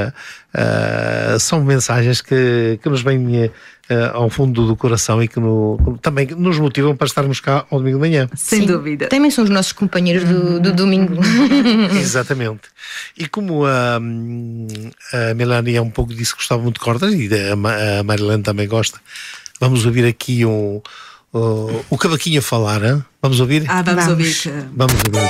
Speaker 2: uh, são mensagens que, que nos vêm uh, ao fundo do coração e que no, também nos motivam para estarmos cá ao domingo de manhã.
Speaker 3: Sem
Speaker 4: Sim,
Speaker 3: dúvida.
Speaker 4: Também são os nossos companheiros do, do domingo.
Speaker 2: Exatamente. E como a, a Melanie é um pouco disso que gostava muito de cordas, e a, a Marilene também gosta, vamos ouvir aqui um, um, o cavaquinho a falar, hein? Vamos ouvir?
Speaker 3: Ah, vamos,
Speaker 4: vamos.
Speaker 3: ouvir. Que...
Speaker 2: Vamos ouvir.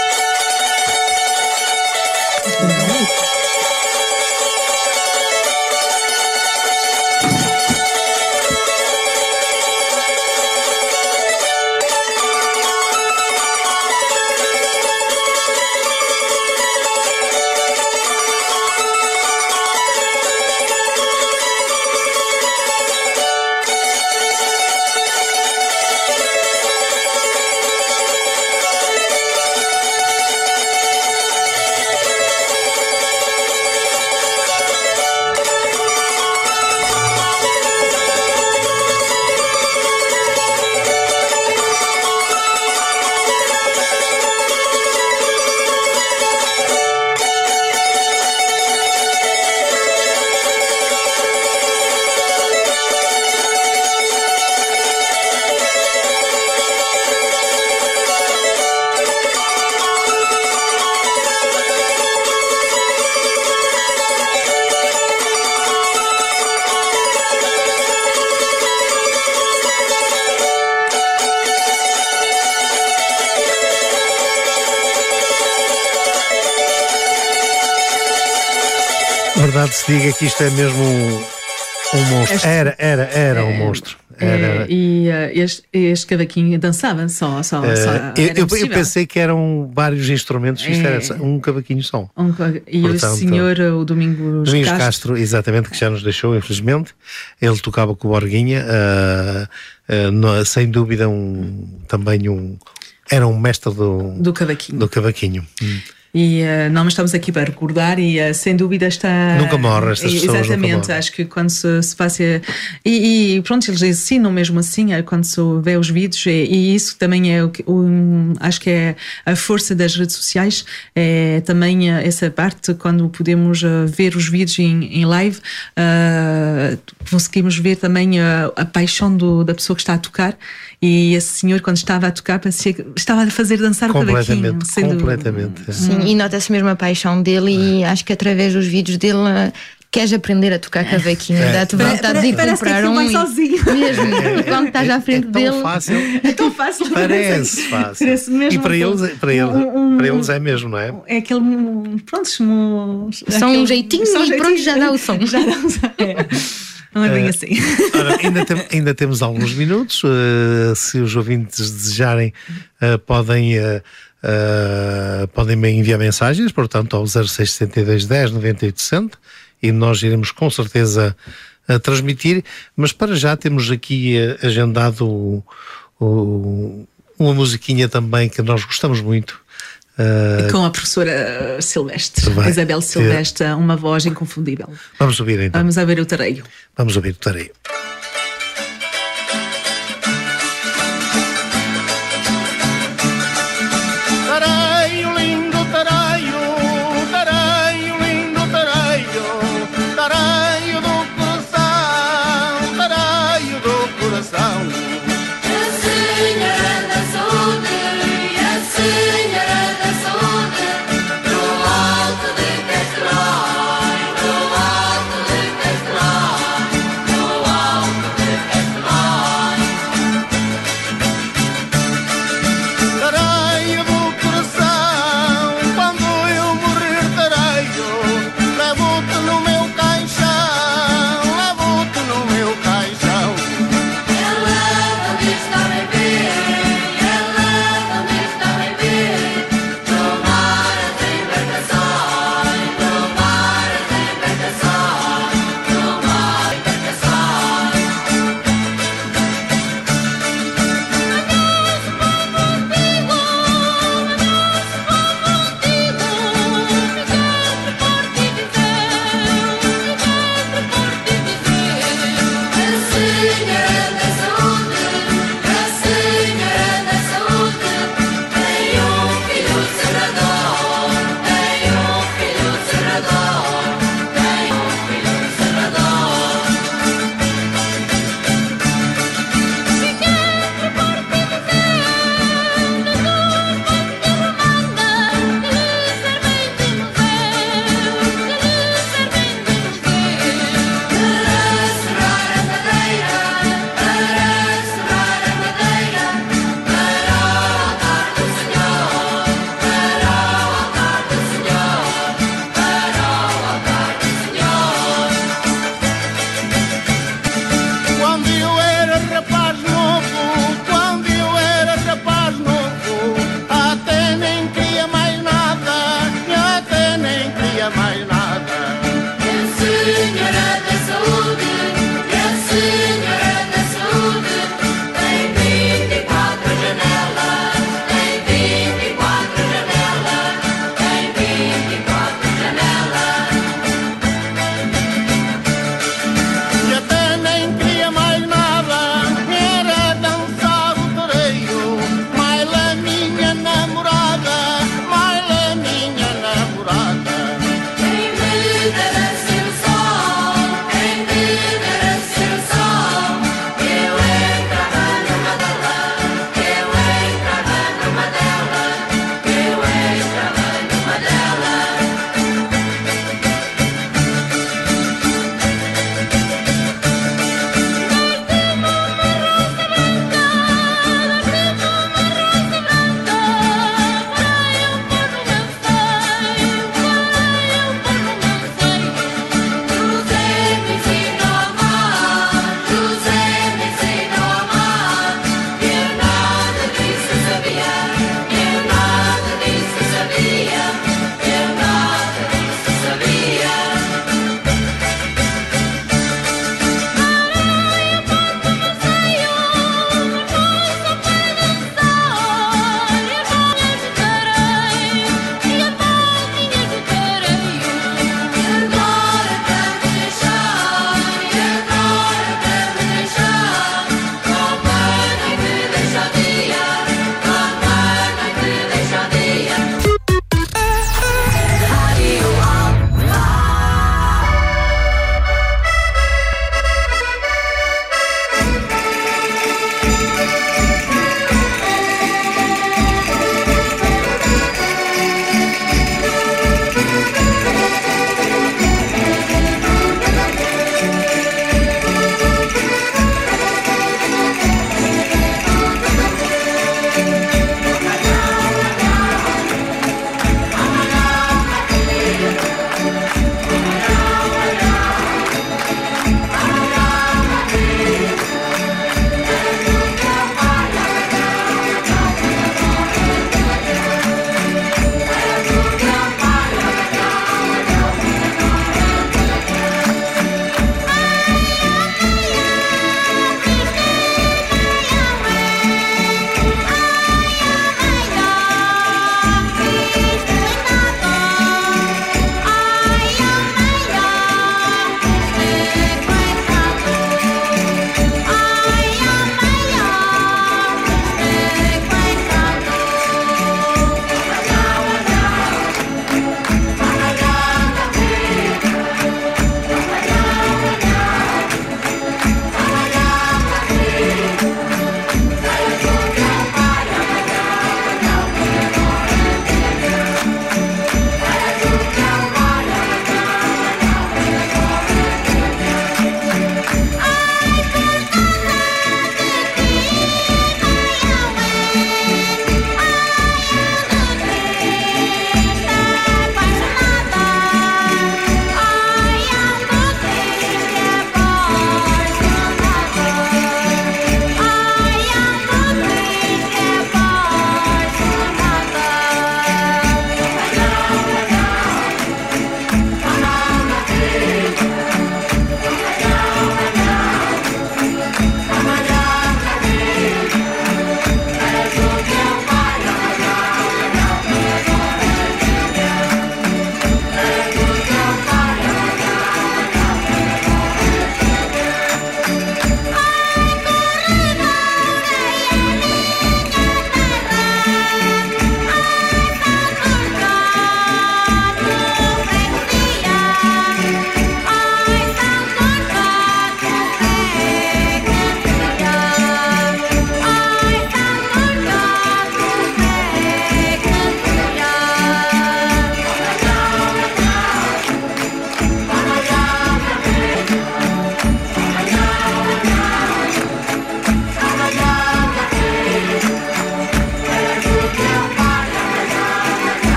Speaker 2: Verdade se diga que isto é mesmo um, um monstro.
Speaker 3: Este...
Speaker 2: Era, era, era é, um monstro. Era...
Speaker 3: É, e uh, este, este cavaquinho dançava só. só,
Speaker 2: uh,
Speaker 3: só
Speaker 2: eu, eu, eu pensei que eram vários instrumentos, isto
Speaker 3: é,
Speaker 2: era um cavaquinho só.
Speaker 3: Um, e Portanto, o senhor, o Domingos,
Speaker 2: Domingos
Speaker 3: Castro.
Speaker 2: Castro, exatamente, que já nos deixou, infelizmente. Ele tocava com o Borguinha, uh, uh, no, sem dúvida, um, também um. Era um mestre do,
Speaker 3: do cavaquinho.
Speaker 2: Do cavaquinho. Hum.
Speaker 3: E uh, não, mas estamos aqui para recordar e uh, sem dúvida está.
Speaker 2: Nunca morre, estas pessoas.
Speaker 3: Exatamente,
Speaker 2: nunca morrem.
Speaker 3: acho que quando se, se faz. E, e pronto, eles ensinam mesmo assim, é, quando se vê os vídeos, e, e isso também é o que. O, acho que é a força das redes sociais, é também essa parte, quando podemos uh, ver os vídeos em, em live, uh, conseguimos ver também a, a paixão do, da pessoa que está a tocar. E esse senhor, quando estava a tocar, parecia que estava a fazer dançar o cavaquinho.
Speaker 2: Completamente.
Speaker 4: Sim, e nota-se mesmo a paixão dele, e acho que através dos vídeos dele queres aprender a tocar cavaquinho,
Speaker 2: É.
Speaker 4: dá-te vontade de ir
Speaker 3: Parece que
Speaker 4: comprar
Speaker 3: aquilo
Speaker 4: um.
Speaker 3: vai
Speaker 4: e-
Speaker 3: sozinho.
Speaker 4: Mesmo, e quando estás à frente
Speaker 2: É tão
Speaker 4: dele.
Speaker 2: fácil.
Speaker 3: É tão fácil.
Speaker 2: Parece fácil.
Speaker 3: Parece mesmo
Speaker 2: E para
Speaker 3: um-
Speaker 2: eles, é- para, eles,
Speaker 3: um- um-
Speaker 2: para eles é mesmo, não é?
Speaker 3: É aquele. Pronto, um,
Speaker 4: Só um jeitinho e pronto, já dá o som.
Speaker 3: Já dá o som. É. Não é bem
Speaker 2: Eh,
Speaker 3: assim.
Speaker 2: Ora, ainda, tem- ainda temos alguns minutos. eh, se os ouvintes desejarem, eh, podem, eh, eh, podem me enviar mensagens, portanto, ao zero seis sete dois dez noventa e oito sessenta, e nós iremos com certeza a transmitir. Mas para já temos aqui eh, agendado o- o- uma musiquinha também que nós gostamos muito. Eh,
Speaker 3: Com a professora Silvestre,
Speaker 2: Vai.
Speaker 3: Isabel Silvestre, uma voz inconfundível.
Speaker 2: vamos ouvir então.
Speaker 3: Vamos a ver o tareio.
Speaker 2: Vamos ouvir o tareio.
Speaker 5: Tareio, lindo tareio, tareio, lindo tareio, tareio do coração, tareio do coração.
Speaker 11: A senhora da saúde, a senhora da saúde, no alto de Castro, no alto de Castro, no alto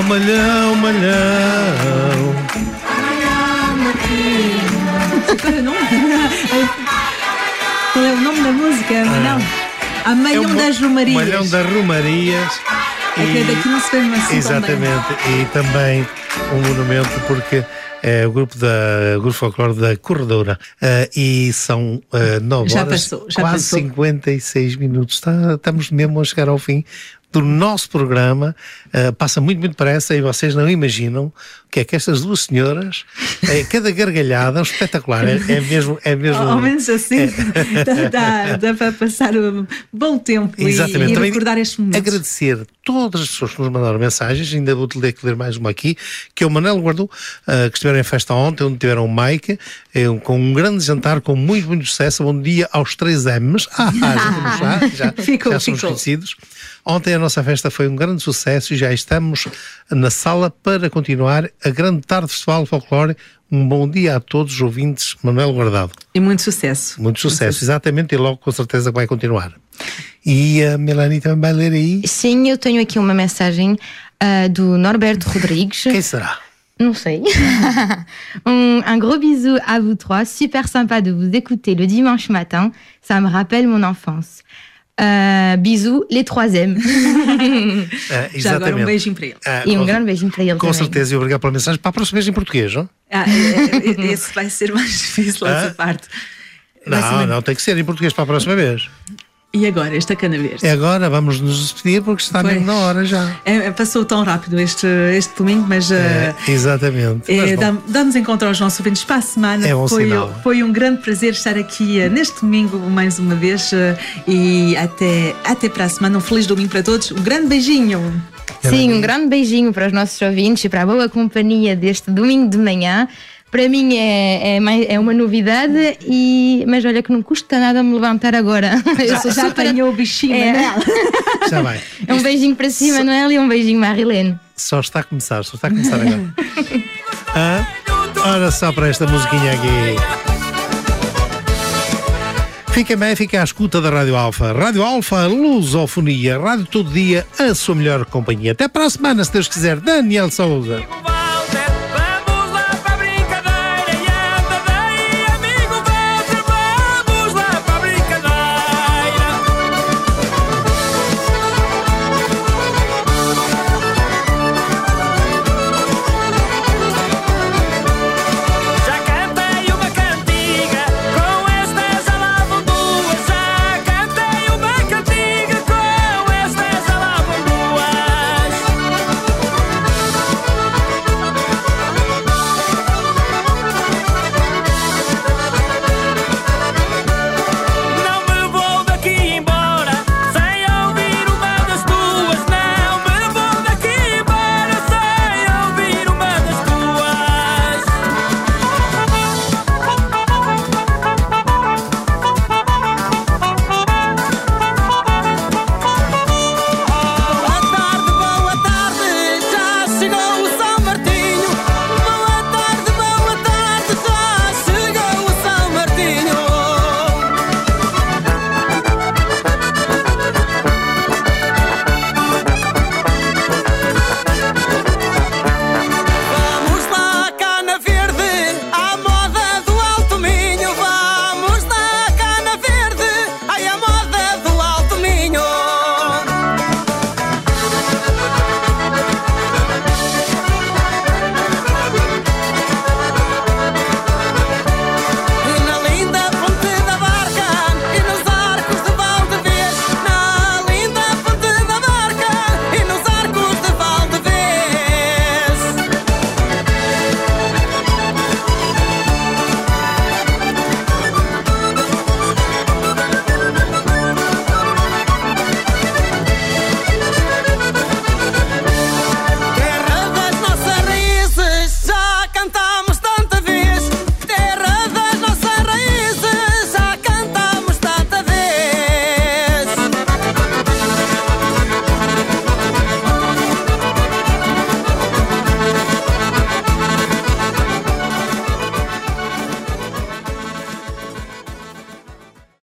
Speaker 2: malhão, malhão.
Speaker 3: Qual é o nome? Qual é o nome da música? Não. A Malhão
Speaker 2: É o
Speaker 3: das Romarias.
Speaker 2: Malhão das Romarias.
Speaker 3: É que daqui não se vê assim tão
Speaker 2: Exatamente. E também um monumento porque é o grupo da o grupo folclore da Corredora. Uh, e são uh, nove
Speaker 3: Já
Speaker 2: horas,
Speaker 3: passou, já
Speaker 2: quase
Speaker 3: passou.
Speaker 2: cinquenta e seis minutos. Está, estamos mesmo a chegar ao fim do nosso programa. Uh, passa muito, muito depressa e vocês não imaginam o que é que estas duas senhoras, é, cada gargalhada, é espetacular. É, é mesmo. É mesmo
Speaker 3: Ao menos assim,
Speaker 2: é.
Speaker 3: dá, dá, dá para passar um bom tempo e,
Speaker 2: Exatamente.
Speaker 3: e
Speaker 2: Também
Speaker 3: recordar estes momentos.
Speaker 2: agradecer todas as pessoas que nos mandaram mensagens, ainda vou ter que ler mais uma aqui, que é o Manel Guardou, uh, que estiveram em festa ontem, onde tiveram o Mike, uh, com um grande jantar, com muito, muito sucesso. Bom dia aos três M's. Ah, já, já, já,
Speaker 3: Ficou,
Speaker 2: já somos
Speaker 3: ficou.
Speaker 2: conhecidos. Ontem a nossa festa foi um grande sucesso e já estamos na sala para continuar a grande tarde festival folclore. Um bom dia a todos os ouvintes, Manuel Guardado.
Speaker 3: E muito sucesso.
Speaker 2: Muito sucesso, exatamente, e logo com certeza vai continuar. E a Melanie também vai ler aí?
Speaker 4: Sim, eu tenho aqui uma mensagem uh, do Norberto Rodrigues.
Speaker 2: Quem será?
Speaker 4: Non sei. un, un gros bisou à vous trois. Super sympa de vous écouter le dimanche matin. Ça me rappelle mon enfance. Uh, bisous, les trois M.
Speaker 2: Ah,
Speaker 3: Já agora um beijinho para ele.
Speaker 2: Ah,
Speaker 4: E um
Speaker 2: com-
Speaker 4: grande beijinho para ele
Speaker 2: Com
Speaker 4: também.
Speaker 2: certeza, e obrigado pela mensagem. Para a próxima vez em português, não?
Speaker 3: Ah, é, é, esse vai ser mais difícil, essa
Speaker 2: Ah?
Speaker 3: parte. Vai ser
Speaker 2: Não,
Speaker 3: mais-
Speaker 2: não, tem que ser em português para a próxima vez.
Speaker 3: E agora, esta cana verde?
Speaker 2: E agora vamos nos despedir porque está
Speaker 3: Pois.
Speaker 2: mesmo na hora já.
Speaker 3: É, passou tão rápido este, este domingo, mas uh,
Speaker 2: É, exatamente.
Speaker 3: é,
Speaker 2: Mas bom,
Speaker 3: dá- damos encontro aos nossos ouvintes para a semana.
Speaker 2: É bom
Speaker 3: foi,
Speaker 2: sinal.
Speaker 3: foi um grande prazer estar aqui uh, neste domingo mais uma vez uh, e até, até para a semana. Um feliz domingo para todos. Um grande beijinho.
Speaker 4: Sim, um grande beijinho para os nossos ouvintes e para a boa companhia deste domingo de manhã. Para mim é, é, mais- é uma novidade, e, mas olha que não custa nada me levantar agora. Eu
Speaker 3: Já,
Speaker 4: sou
Speaker 3: já
Speaker 4: super-
Speaker 3: apanhou o bichinho,
Speaker 4: É.
Speaker 3: Manel.
Speaker 2: já vai.
Speaker 4: É um beijinho para si, Manuel, e um beijinho, Marilene.
Speaker 2: Só está a começar, só está a começar agora. Hã? Ora só para esta musiquinha aqui. Fica bem, fica à escuta da Rádio Alfa. Rádio Alfa, lusofonia, rádio todo dia, a sua melhor companhia. Até para a semana, se Deus quiser. Daniel Souza.